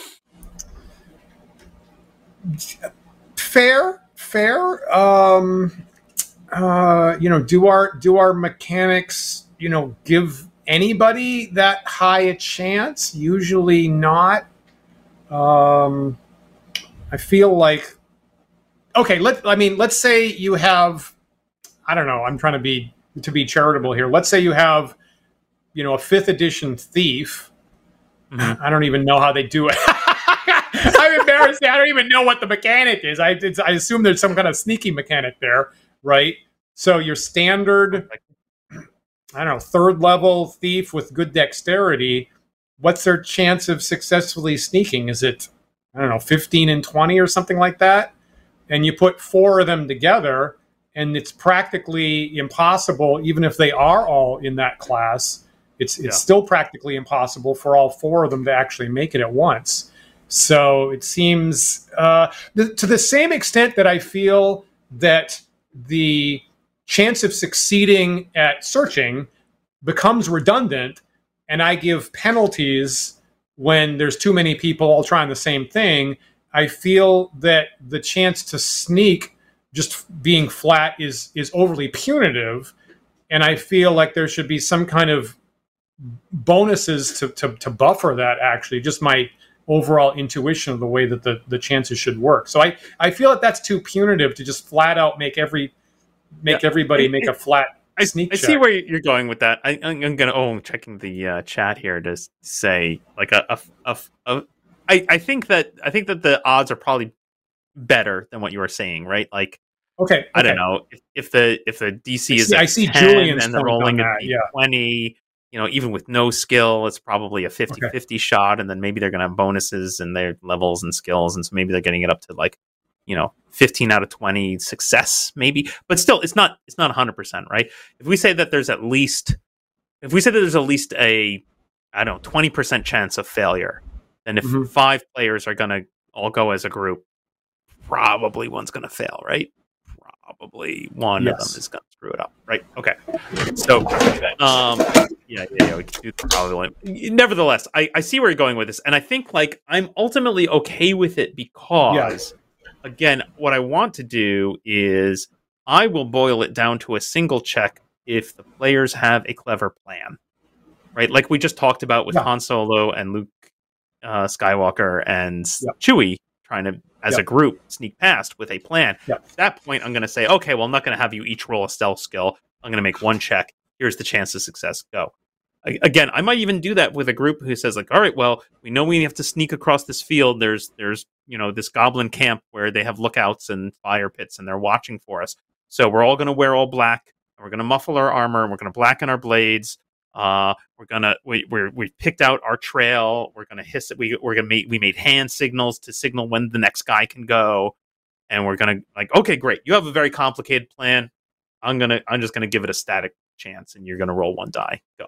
Fair, fair. Um, uh, you know, do our do our mechanics, you know, give anybody that high a chance? Usually not. Um, I feel like okay. Let I mean, let's say you have. I don't know. I'm trying to be to be charitable here. Let's say you have, you know, a fifth edition thief. Mhm. I don't even know how they do it. I'm embarrassed. I don't even know what the mechanic is. I it's, I assume there's some kind of sneaky mechanic there, right? So your standard, I don't know, third level thief with good dexterity. What's their chance of successfully sneaking? Is it, I don't know, fifteen and twenty or something like that? And you put four of them together, and it's practically impossible, even if they are all in that class. It's it's Yeah. still practically impossible for all four of them to actually make it at once. So it seems uh, th- to the same extent that I feel that the chance of succeeding at searching becomes redundant, and I give penalties when there's too many people all trying the same thing. I feel that the chance to sneak just being flat is is overly punitive, and I feel like there should be some kind of bonuses to to, to buffer that. Actually, just my overall intuition of the way that the, the chances should work. So I, I feel that that's too punitive to just flat out make every make Yeah. everybody I- make a flat I, sneak I check. see where you're going with that. I, I'm going to. Oh, I'm checking the uh, chat here to s- say like a, a, a, a I, I think that I think that the odds are probably better than what you were saying, right? Like Okay, okay. I don't know if, if the if the D C I is see- at I see ten Julian's and they're point on rolling a that, D yeah. twenty, you know, even with no skill, it's probably a fifty-fifty shot, and then maybe they're going to have bonuses and their levels and skills, and so maybe they're getting it up to like, you know, fifteen out of twenty success, maybe. But still, it's not it's not one hundred percent, right? If we say that there's at least if we say that there's at least a I don't know twenty percent chance of failure, then if Mhm. five players are going to all go as a group, probably one's going to fail, right? Probably one of Yes. them is going to screw it up, right? Okay. So, um, yeah, yeah, yeah, we can do probably. Nevertheless, I, I see where you're going with this, and I think like I'm ultimately okay with it because, again, what I want to do is I will boil it down to a single check if the players have a clever plan, right? Like we just talked about with Yeah. Han Solo and Luke uh, Skywalker and Yeah. Chewie trying to, as Yeah. a group, sneak past with a plan. Yeah. At that point, I'm going to say, okay, well, I'm not going to have you each roll a stealth skill. I'm going to make one check. Here's the chance of success. Go. A- Again, I might even do that with a group who says, like, all right, well, we know we have to sneak across this field. There's, there's, you know, this goblin camp where they have lookouts and fire pits, and they're watching for us. So we're all going to wear all black, and we're going to muffle our armor, and we're going to blacken our blades. Uh, we're gonna we we're, we picked out our trail. We're gonna hiss it. We we're gonna make we made hand signals to signal when the next guy can go, and we're gonna like okay, great. You have a very complicated plan. I'm gonna I'm just gonna give it a static chance, and you're gonna roll one die. Go.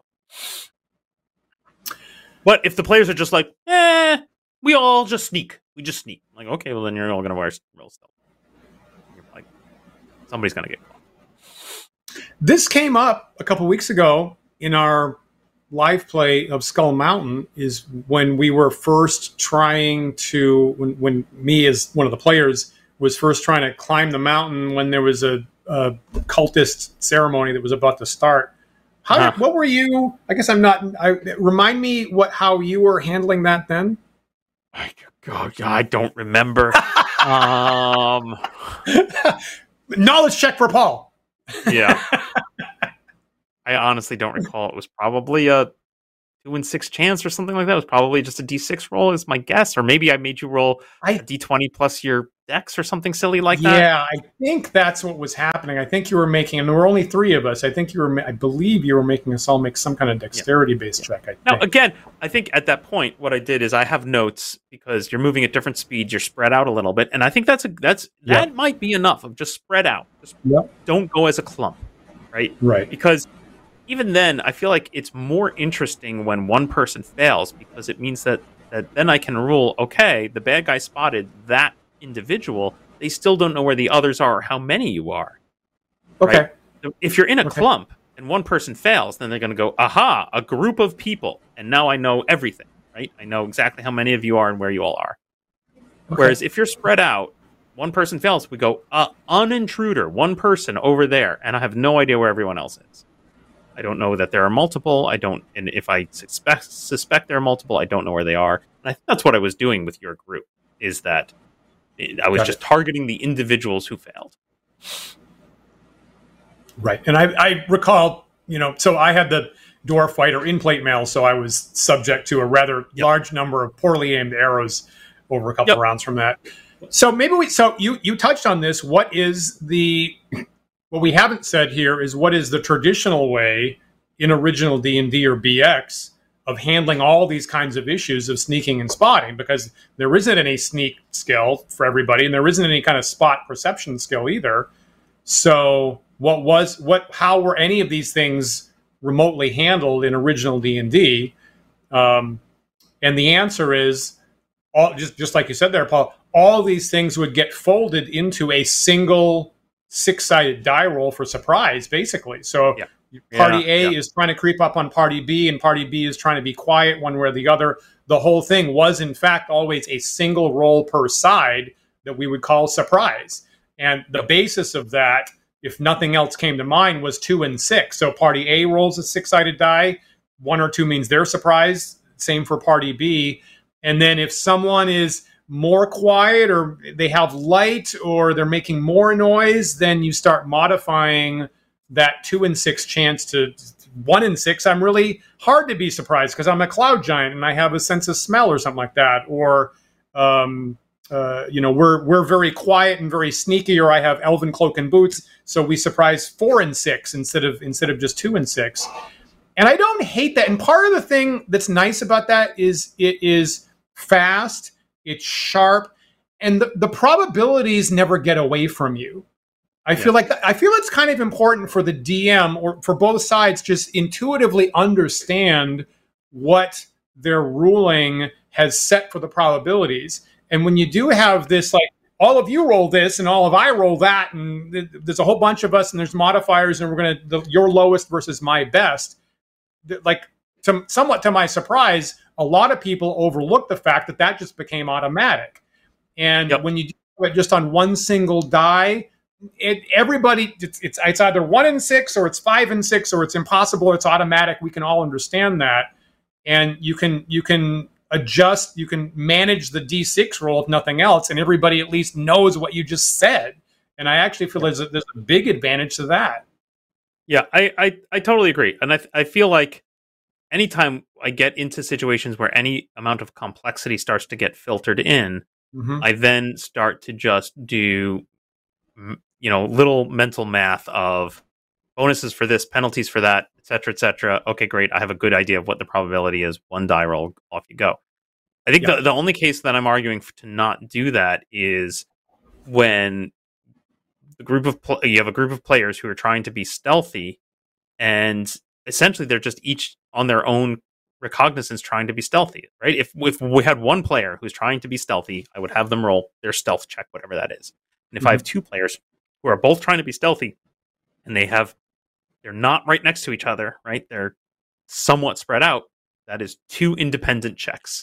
But if the players are just like, eh, we all just sneak. We just sneak. Like okay, well then you're all gonna wear roll stealth. You're like somebody's gonna get caught. This came up a couple weeks ago in our live play of Skull Mountain. Is when we were first trying to when, when me as one of the players was first trying to climb the mountain when there was a, a cultist ceremony that was about to start. How Uh-huh. did, what were you? I guess I'm not. I, remind me what how you were handling that then. I, oh, God, I don't remember. um, Knowledge check for Paul. yeah. I honestly don't recall. It was probably a two and six chance or something like that. It was probably just a D six roll is my guess. Or maybe I made you roll I, a D twenty plus your dex or something silly like that. Yeah, I think that's what was happening. I think you were making, and there were only three of us. I think you were, I believe you were making us all make some kind of dexterity-based yeah. check. I now, think. again, I think at that point, what I did is I have notes because you're moving at different speeds. You're spread out a little bit. And I think that's a, that's Yep. that might be enough of just spread out. Just Yep. don't go as a clump, right? Right. Because even then, I feel like it's more interesting when one person fails because it means that, that then I can rule, okay, the bad guy spotted that individual. They still don't know where the others are or how many you are. Okay. Right? So if you're in a Okay. clump and one person fails, then they're going to go, aha, a group of people. And now I know everything, right? I know exactly how many of you are and where you all are. Okay. Whereas if you're spread out, one person fails, we go, uh, unintruder, one person over there. And I have no idea where everyone else is. I don't know that there are multiple. I don't, and if I suspect suspect there are multiple, I don't know where they are. And I think that's what I was doing with your group, is that I was Got just it. targeting the individuals who failed. Right. And I, I recall, you know, so I had the dwarf fighter in plate mail, so I was subject to a rather Yep. large number of poorly aimed arrows over a couple Yep. of rounds from that. So maybe we, so you, you touched on this. What is the, what we haven't said here is what is the traditional way in original D and D or B X of handling all these kinds of issues of sneaking and spotting, because there isn't any sneak skill for everybody, and there isn't any kind of spot perception skill either. So what was, what, how were any of these things remotely handled in original D and D? Um, and the answer is, all just, just like you said there, Paul, all these things would get folded into a single six-sided die roll for surprise, basically. So Yeah. party Yeah, A yeah. is trying to creep up on party B, and party B is trying to be quiet one way or the other. The whole thing was, in fact, always a single roll per side that we would call surprise. And the basis of that, if nothing else came to mind, was two and six. So party A rolls a six-sided die. One or two means they're surprised. Same for party B. And then if someone is more quiet, or they have light, or they're making more noise, then you start modifying that two and six chance to one and six. I'm really hard to be surprised because I'm a cloud giant and I have a sense of smell or something like that. Or, um, uh, you know, we're we're very quiet and very sneaky, or I have elven cloak and boots, so we surprise four and six instead of instead of just two and six. And I don't hate that. And part of the thing that's nice about that is it is fast, it's sharp, and the, the probabilities never get away from you. I Yeah. feel like I feel it's kind of important for the D M, or for both sides, just intuitively understand what their ruling has set for the probabilities. And when you do have this, like, all of you roll this and all of I roll that, and th- there's a whole bunch of us and there's modifiers, and we're going to, your lowest versus my best. Th- Like, to, somewhat to my surprise, a lot of people overlook the fact that that just became automatic. And Yep. when you do it just on one single die, it, everybody, it's, it's it's either one and six, or it's five and six, or it's impossible, or it's automatic. We can all understand that, and you can you can adjust, you can manage the D six roll if nothing else, and everybody at least knows what you just said. And I actually feel there's a, there's a big advantage to that. Yeah, I, I, I totally agree. And I, I feel like anytime I get into situations where any amount of complexity starts to get filtered in, Mm-hmm. I then start to just do, m- you know, little mental math of bonuses for this, penalties for that, et cetera, et cetera. Okay, great. I have a good idea of what the probability is. One die roll, off you go. I think Yeah. the, the only case that I'm arguing f- to not do that is when the group of pl- you have a group of players who are trying to be stealthy, and essentially they're just each on their own recognizance trying to be stealthy, right? If if we had one player who's trying to be stealthy, I would have them roll their stealth check, whatever that is. And if Mm-hmm. I have two players who are both trying to be stealthy, and they have they're not right next to each other, right? They're somewhat spread out. That is two independent checks,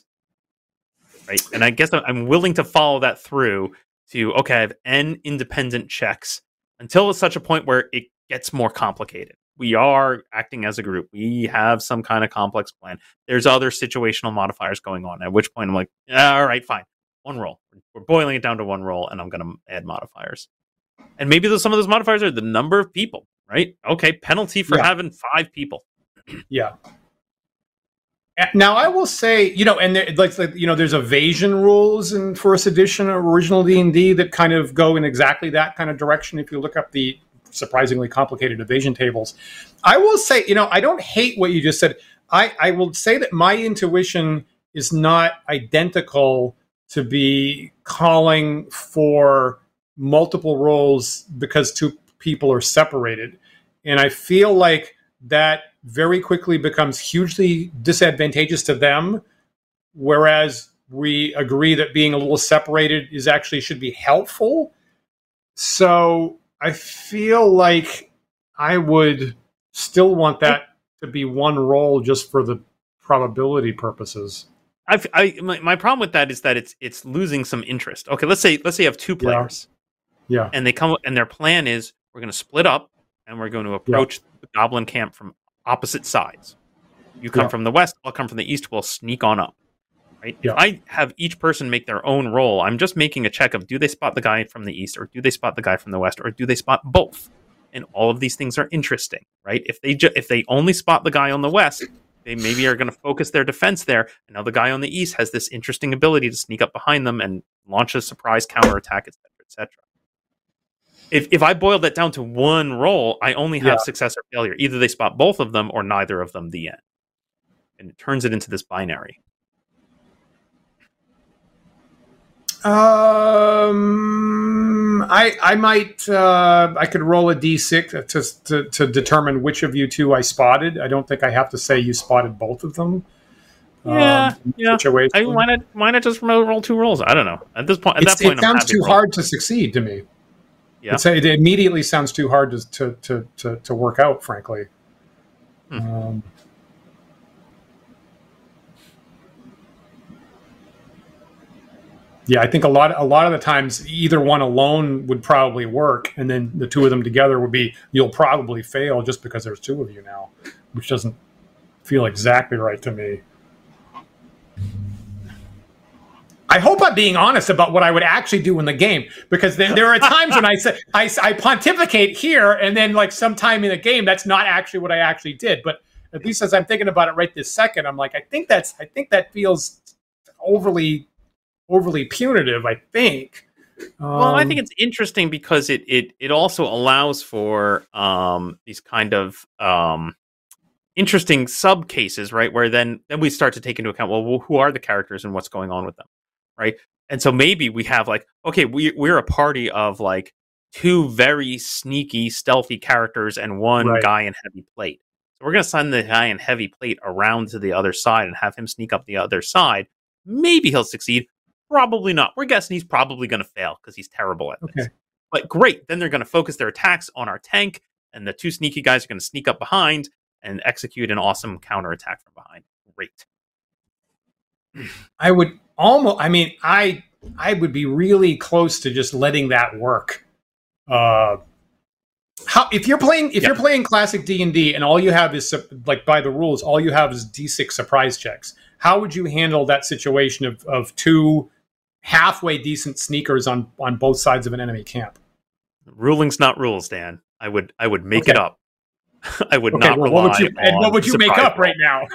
right? And I guess I'm willing to follow that through to, okay, I have n independent checks until it's such a point where it gets more complicated. We are acting as a group. We have some kind of complex plan. There's other situational modifiers going on, at which point I'm like, yeah, all right, fine. One roll. We're boiling it down to one roll, and I'm going to add modifiers. And maybe those, some of those modifiers are the number of people, right? Okay, penalty for Yeah. having five people. Yeah. Now I will say, you know, and there, like, like you know, there's evasion rules in first edition or original D and D that kind of go in exactly that kind of direction. If you look up the surprisingly complicated evasion tables, I will say, you know, I don't hate what you just said. I, I will say that my intuition is not identical to be calling for multiple roles because two people are separated, and I feel like that very quickly becomes hugely disadvantageous to them, whereas we agree that being a little separated is actually should be helpful. So I feel like I would still want that to be one role just for the probability purposes. I've, I my, my problem with that is that it's it's losing some interest. Okay, let's say let's say you have two players, yeah, yeah. and they come and their plan is we're going to split up and we're going to approach yeah. the goblin camp from opposite sides. You come yeah. from the west, I'll come from the east. We'll sneak on up. Right? Yeah. If I have each person make their own roll, I'm just making a check of do they spot the guy from the east, or do they spot the guy from the west, or do they spot both? And all of these things are interesting, right? If they ju- if they only spot the guy on the west, they maybe are going to focus their defense there. And now the guy on the east has this interesting ability to sneak up behind them and launch a surprise counterattack, et cetera, et cetera. If if I boil that down to one roll, I only have yeah. success or failure. Either they spot both of them or neither of them. The end, and it turns it into this binary. Um, I I might uh, I could roll a d six to, to to determine which of you two I spotted. I don't think I have to say you spotted both of them. Yeah, um, yeah. I, why not? Why not just roll two rolls? I don't know. At this point, at it's, that point, it sounds too rolling. hard to succeed to me. Yeah, it's, it immediately sounds too hard to to to to, to work out. Frankly. Hmm. Um, Yeah, I think a lot a lot of the times either one alone would probably work, and then the two of them together would be you'll probably fail just because there's two of you now, which doesn't feel exactly right to me. I hope I'm being honest about what I would actually do in the game, because there, there are times when I say I, I pontificate here, and then like sometime in the game that's not actually what I actually did. But at least as I'm thinking about it right this second, I'm like, I think that's I think that feels overly. overly punitive, I think. Um, well, I think it's interesting because it it it also allows for um, these kind of um, interesting sub cases, right? Where then then we start to take into account, well, who are the characters and what's going on with them, right? And so maybe we have like, okay, we we're a party of like two very sneaky, stealthy characters and one right. guy in heavy plate. So we're gonna send the guy in heavy plate around to the other side and have him sneak up the other side. Maybe he'll succeed. Probably not. We're guessing he's probably going to fail because he's terrible at this. Okay. But great. Then they're going to focus their attacks on our tank, and the two sneaky guys are going to sneak up behind and execute an awesome counterattack from behind. Great. I would almost, I mean, I I would be really close to just letting that work. Uh, how if you're playing if yep. you're playing classic D and D and all you have is like by the rules, all you have is D six surprise checks. How would you handle that situation of of two halfway decent sneakers on on both sides of an enemy camp? Ruling's not rules, Dan. I would I would make okay. it up. I would okay, not well, rely what would you, on and what would you make up roll. right now?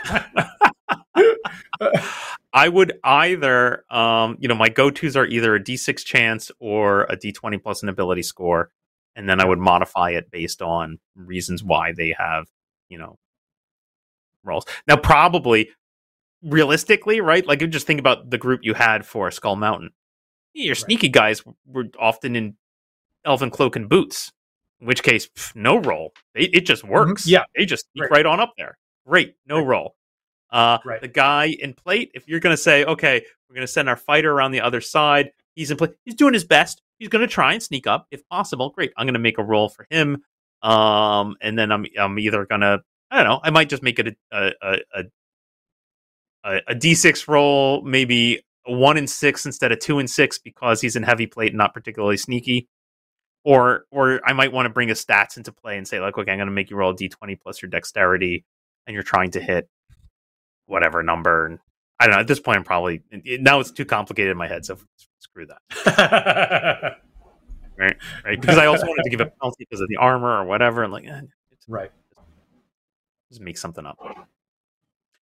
I would either, um, you know, my go-tos are either a D six chance or a D twenty plus an ability score, and then I would modify it based on reasons why they have, you know, rolls. Now, probably, realistically, right? Like, you just think about the group you had for Skull Mountain. Your sneaky right. guys were often in Elven Cloak and Boots, in which case, pff, no roll. It, it just works. Mm-hmm. Yeah. They just sneak right. right on up there. Great, no right. roll. Uh, right. The guy in plate, if you're going to say, okay, we're going to send our fighter around the other side, he's in plate. He's doing his best. He's going to try and sneak up if possible. Great. I'm going to make a roll for him. Um, and then I'm I'm either going to, I don't know, I might just make it a a, a, a, a D six roll, maybe a one and six instead of two and six because he's in heavy plate and not particularly sneaky. Or or I might want to bring his stats into play and say, like, okay, I'm going to make you roll a D twenty plus your dexterity, and you're trying to hit whatever number. And I don't know. At this point, I'm probably it, now it's too complicated in my head, so screw that. right, right. Because I also wanted to give a penalty because of the armor or whatever. I'm like, eh, right, just make something up.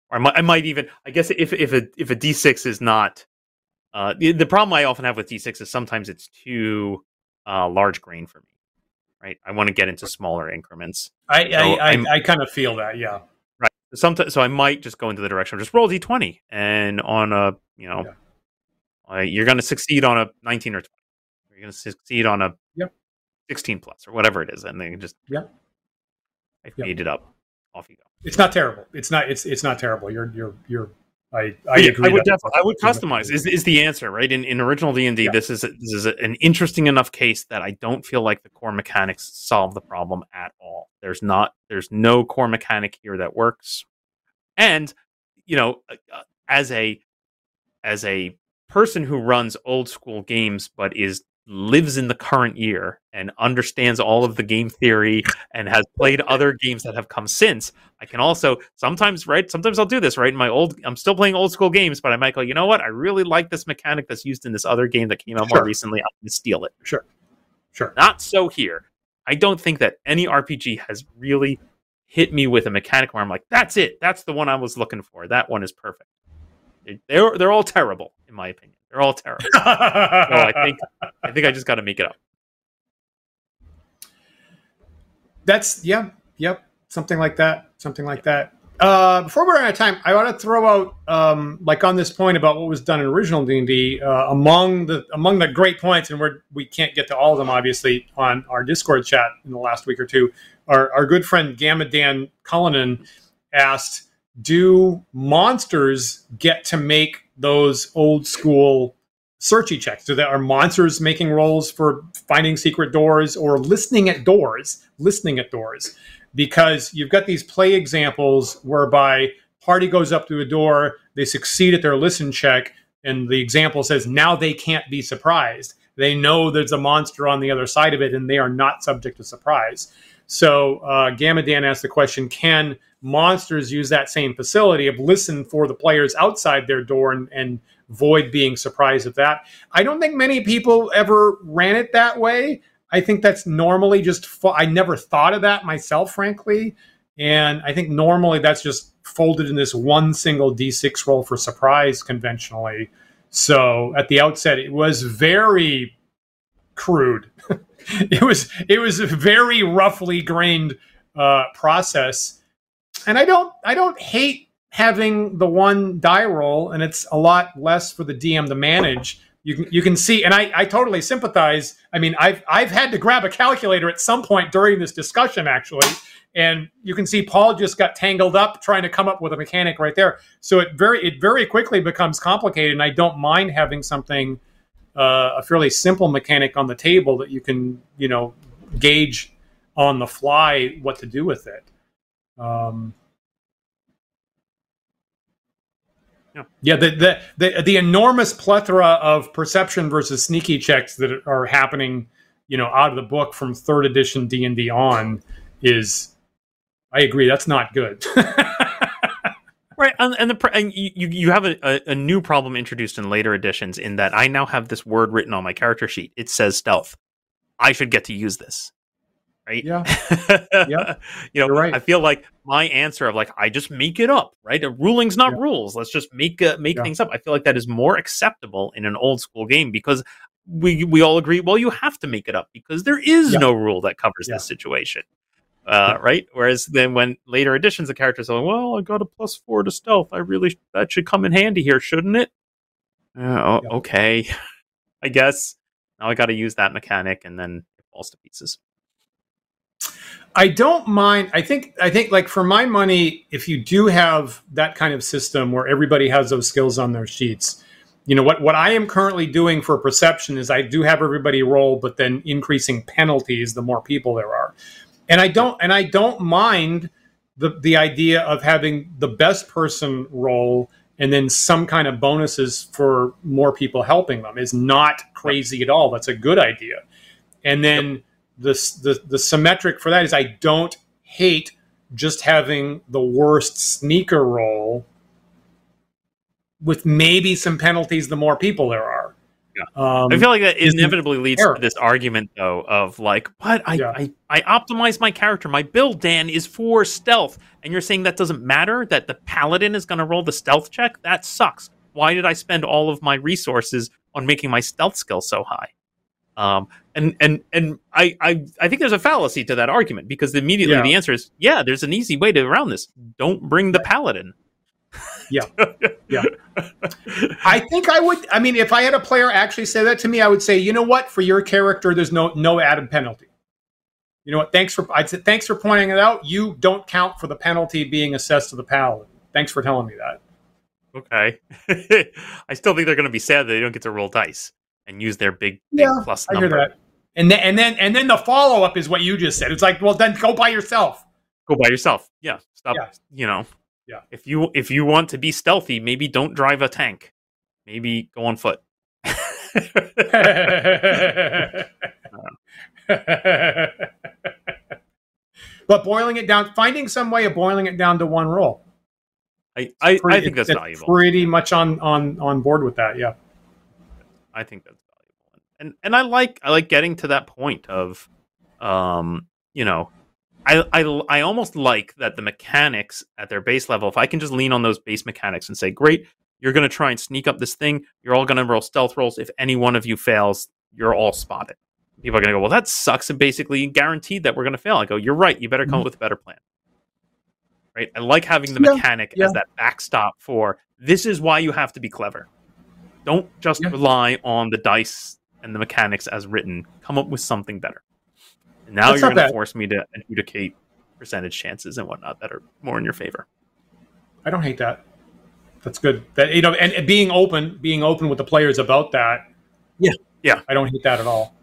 or I might, I might even, I guess if if a if a D six is not, uh, the, the problem I often have with D six is sometimes it's too uh, large grain for me, right? I want to get into smaller increments. I So I, I'm- I, I kind of feel that, yeah. Right. Sometimes, so I might just go into the direction of just roll d twenty, and on a, you know, uh, you're going to succeed on a nineteen or twenty. You're going to succeed on a Yep. sixteen plus or whatever it is, and then just Yep. I Yep. feed it up. Off you go. It's not terrible. It's not. It's it's not terrible. You're you're you're. I I Yeah, agree. I would that- definitely, I would customize. Is is the answer right in, in original D and D? Yeah. This is this is an interesting enough case that I don't feel like the core mechanics solve the problem at all. There's not. There's no core mechanic here that works. And you know, uh, as a as a person who runs old school games, but is lives in the current year and understands all of the game theory and has played other games that have come since, I can also sometimes, right? Sometimes I'll do this, right? In my old, I'm still playing old school games, but I might go, you know what? I really like this mechanic that's used in this other game that came out Sure. more recently. I'm going to steal it. Sure. Sure. Not so here. I don't think that any R P G has really hit me with a mechanic where I'm like, that's it. That's the one I was looking for. That one is perfect. They're they're all terrible, in my opinion. They're all terrible. So I think I think I just got to make it up. That's yeah, yep, something like that, something like that. Uh, before we run out of time, I want to throw out, um, like on this point about what was done in original D and D. Uh, among the among the great points, and we're we can't get to all of them, obviously, on our Discord chat in the last week or two. Our our good friend Gamma Dan Cullinan asked, "Do monsters get to make those old school searchy checks? Do there are monsters making rolls for finding secret doors or listening at doors? Listening at doors, because you've got these play examples whereby party goes up to a door, they succeed at their listen check, and the example says now they can't be surprised. They know there's a monster on the other side of it, and they are not subject to surprise." So uh, Gamma Dan asked the question: can monsters use that same facility of listen for the players outside their door and, and void being surprised at that? I don't think many people ever ran it that way. I think that's normally just, fo- I never thought of that myself, frankly. And I think normally that's just folded in this one single D six roll for surprise conventionally. So at the outset, it was very crude. it was it was a very roughly grained uh, process. And I don't I don't hate having the one die roll, and it's a lot less for the D M to manage. You can you can see, and I, I totally sympathize. I mean, I've I've had to grab a calculator at some point during this discussion, actually, and you can see Paul just got tangled up trying to come up with a mechanic right there. So it very it very quickly becomes complicated, and I don't mind having something uh, a fairly simple mechanic on the table that you can you know gauge on the fly what to do with it. Um, Yeah. yeah, the, the the the enormous plethora of perception versus sneaky checks that are happening, you know, out of the book from third edition D and D on is, I agree, that's not good. Right, and, and the and you you have a, a, a new problem introduced in later editions in that I now have this word written on my character sheet. It says stealth. I should get to use this. Right. Yeah. Yeah. You know, You're right. I feel like my answer of like, I just make it up, right? A ruling's not Yeah. rules. Let's just make uh, make Yeah. things up. I feel like that is more acceptable in an old school game because we we all agree, well, you have to make it up because there is Yeah. no rule that covers Yeah. this situation. Uh, Yeah. Right. Whereas then when later editions, the characters are like, well, I got a plus four to stealth. I really, that should come in handy here, shouldn't it? Uh, oh, Yeah. okay. I guess now I got to use that mechanic and then it falls to pieces. I don't mind. I think I think like for my money, if you do have that kind of system where everybody has those skills on their sheets, you know what what I am currently doing for perception is I do have everybody roll, but then increasing penalties the more people there are. And I don't and I don't mind the the idea of having the best person roll and then some kind of bonuses for more people helping them is not crazy at all. That's a good idea. And then The, the the symmetric for that is I don't hate just having the worst sneaker roll with maybe some penalties the more people there are. Yeah. Um, I feel like that is inevitably leads error. to this argument, though, of like, what? I, Yeah. I, I optimize my character. My build, Dan, is for stealth. And you're saying that doesn't matter? That the paladin is going to roll the stealth check? That sucks. Why did I spend all of my resources on making my stealth skill so high? Um, and and and I, I, I think there's a fallacy to that argument, because immediately Yeah. the answer is, yeah, there's an easy way to around this. Don't bring the paladin. Yeah. Yeah. I think I would, I mean, if I had a player actually say that to me, I would say, you know what, for your character, there's no no added penalty. You know what, thanks for, I'd say, thanks for pointing it out. You don't count for the penalty being assessed to the paladin. Thanks for telling me that. Okay. I still think they're going to be sad that they don't get to roll dice and use their big, big Yeah, plus I number. hear that. And then, and then, and then the follow up is what you just said. It's like, well, then go by yourself. Go by yourself. Yeah. Stop. Yeah. You know. Yeah. If you if you want to be stealthy, maybe don't drive a tank. Maybe go on foot. But boiling it down, finding some way of boiling it down to one roll. I I, Pretty- I think that's it's valuable. Pretty much on on on board with that. Yeah. I think that's valuable, and and I like I like getting to that point of, um, you know, I I I almost like that the mechanics at their base level. If I can just lean on those base mechanics and say, great, you're going to try and sneak up this thing. You're all going to roll stealth rolls. If any one of you fails, you're all spotted. People are going to go, well, that sucks, and basically guaranteed that we're going to fail. I go, you're right. You better come Mhm. up with a better plan. Right? I like having the Yeah, mechanic yeah. as that backstop for this is why you have to be clever. Don't just Yeah. rely on the dice and the mechanics as written. Come up with something better. And now That's you're not going to bad. force me to adjudicate percentage chances and whatnot that are more in your favor. I don't hate that. That's good. That you know, and, and being open, being open with the players about that. Yeah. Yeah. I don't hate that at all.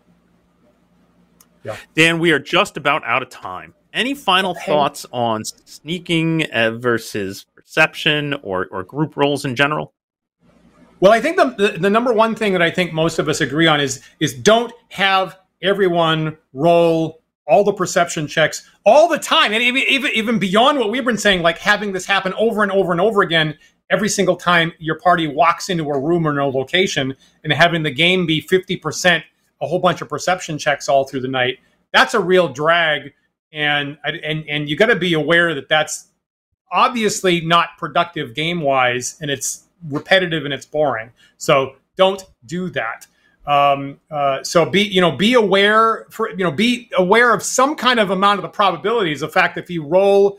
Dan, we are just about out of time. Any final Hey. thoughts on sneaking uh, versus perception or, or group roles in general? Well, I think the, the the number one thing that I think most of us agree on is is don't have everyone roll all the perception checks all the time, and even even even beyond what we've been saying, like having this happen over and over and over again every single time your party walks into a room or no location, and having the game be fifty percent a whole bunch of perception checks all through the night. That's a real drag, and and and you got to be aware that that's obviously not productive game wise, and it's repetitive and it's boring. So don't do that. Um, uh, so be you know be aware for you know be aware of some kind of amount of the probabilities. The fact that if you roll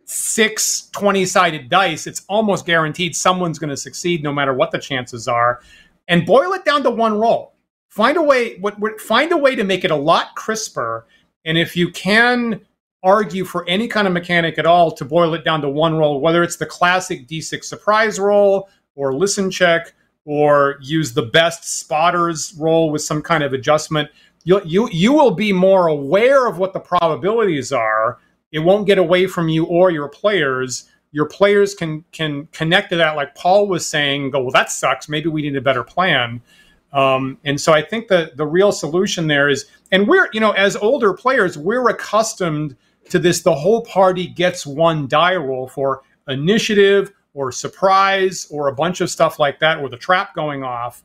six twenty-sided dice, it's almost guaranteed someone's going to succeed, no matter what the chances are. And boil it down to one roll. Find a way. What, what find a way to make it a lot crisper. And if you can argue for any kind of mechanic at all, to boil it down to one roll, whether it's the classic D six surprise roll or listen check, or use the best spotters roll with some kind of adjustment, you you you will be more aware of what the probabilities are. It won't get away from you or your players. Your players can can connect to that, like Paul was saying, go, well, that sucks. Maybe we need a better plan. Um, and so I think that the real solution there is, and we're, you know, as older players, we're accustomed to this, the whole party gets one die roll for initiative or surprise or a bunch of stuff like that, or the trap going off.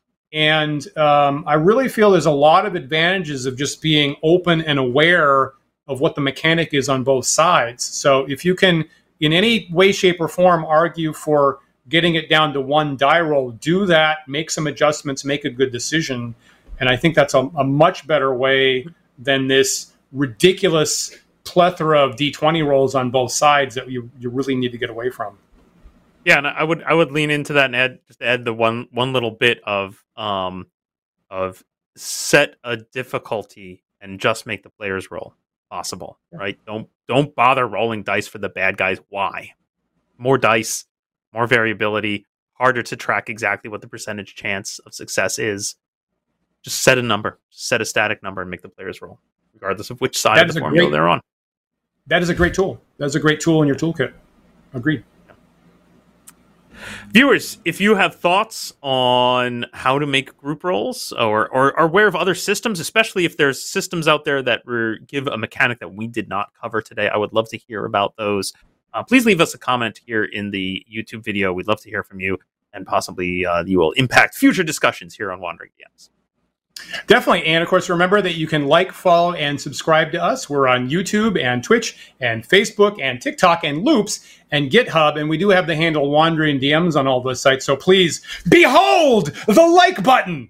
And um, I really feel there's a lot of advantages of just being open and aware of what the mechanic is on both sides. So if you can, in any way, shape, or form, argue for getting it down to one die roll, do that, make some adjustments, make a good decision. And I think that's a, a much better way than this ridiculous plethora of D twenty rolls on both sides that you, you really need to get away from. Yeah, and I would I would lean into that and add just add the one one little bit of um of set a difficulty and just make the players roll possible, right? Don't don't bother rolling dice for the bad guys. Why? More dice, more variability, harder to track exactly what the percentage chance of success is. Just set a number, set a static number, and make the players roll, regardless of which side That of is the a formula great- they're on. That is a great tool. That's a great tool in your toolkit. Agreed. Viewers, if you have thoughts on how to make group roles, or, or are aware of other systems, especially if there's systems out there that re- give a mechanic that we did not cover today, I would love to hear about those. Uh, please leave us a comment here in the YouTube video. We'd love to hear from you. and possibly uh, you will impact future discussions here on Wandering D Ms. Definitely. And of course, remember that you can like, follow, and subscribe to us. We're on YouTube and Twitch and Facebook and TikTok and Loops and GitHub. And we do have the handle Wandering D Ms on all those sites. So please behold the like button.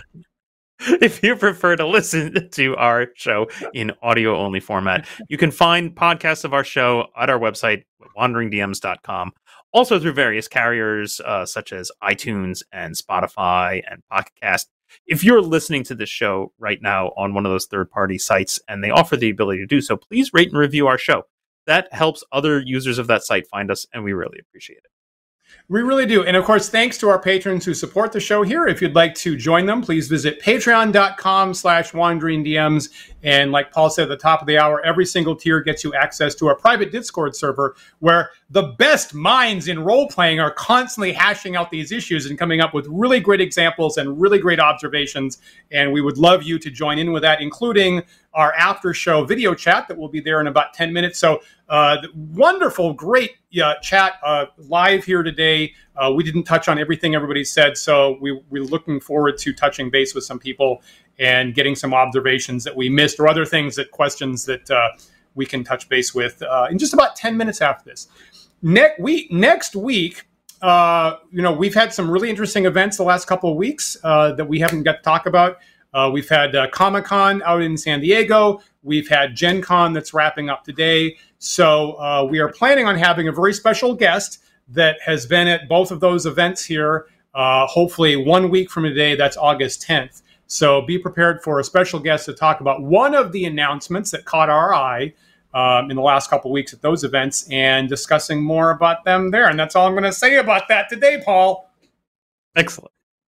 If you prefer to listen to our show in audio only format, you can find podcasts of our show at our website, wandering d ms dot com. Also through various carriers uh, such as iTunes and Spotify and Pocket Cast. If you're listening to this show right now on one of those third-party sites and they offer the ability to do so, please rate and review our show. That helps other users of that site find us, and we really appreciate it. We really do. And of course, thanks to our patrons who support the show here. If you'd like to join them, please visit patreon.com slash wanderingdms. And like Paul said at the top of the hour, every single tier gets you access to our private Discord server where the best minds in role-playing are constantly hashing out these issues and coming up with really great examples and really great observations. And we would love you to join in with that, including our after show video chat that will be there in about ten minutes. So uh, wonderful, great uh, chat uh, live here today. Uh, we didn't touch on everything everybody said, so we, we're looking forward to touching base with some people and getting some observations that we missed or other things that questions that uh, we can touch base with uh, in just about ten minutes after this. Ne- we, next week, uh, you know, we've had some really interesting events the last couple of weeks uh, that we haven't got to talk about. Uh, we've had uh, Comic-Con out in San Diego. We've had Gen Con that's wrapping up today. So uh, we are planning on having a very special guest that has been at both of those events here, uh, hopefully one week from today. That's August tenth. So be prepared for a special guest to talk about one of the announcements that caught our eye um, in the last couple of weeks at those events and discussing more about them there. And that's all I'm going to say about that today, Paul. Excellent.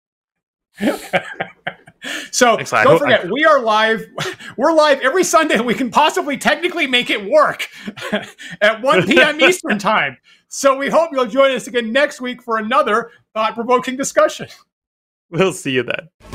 So Excellent. don't forget, we are live. We're live every Sunday. We can possibly technically make it work at one p.m. Eastern time. So we hope you'll join us again next week for another thought-provoking discussion. We'll see you then.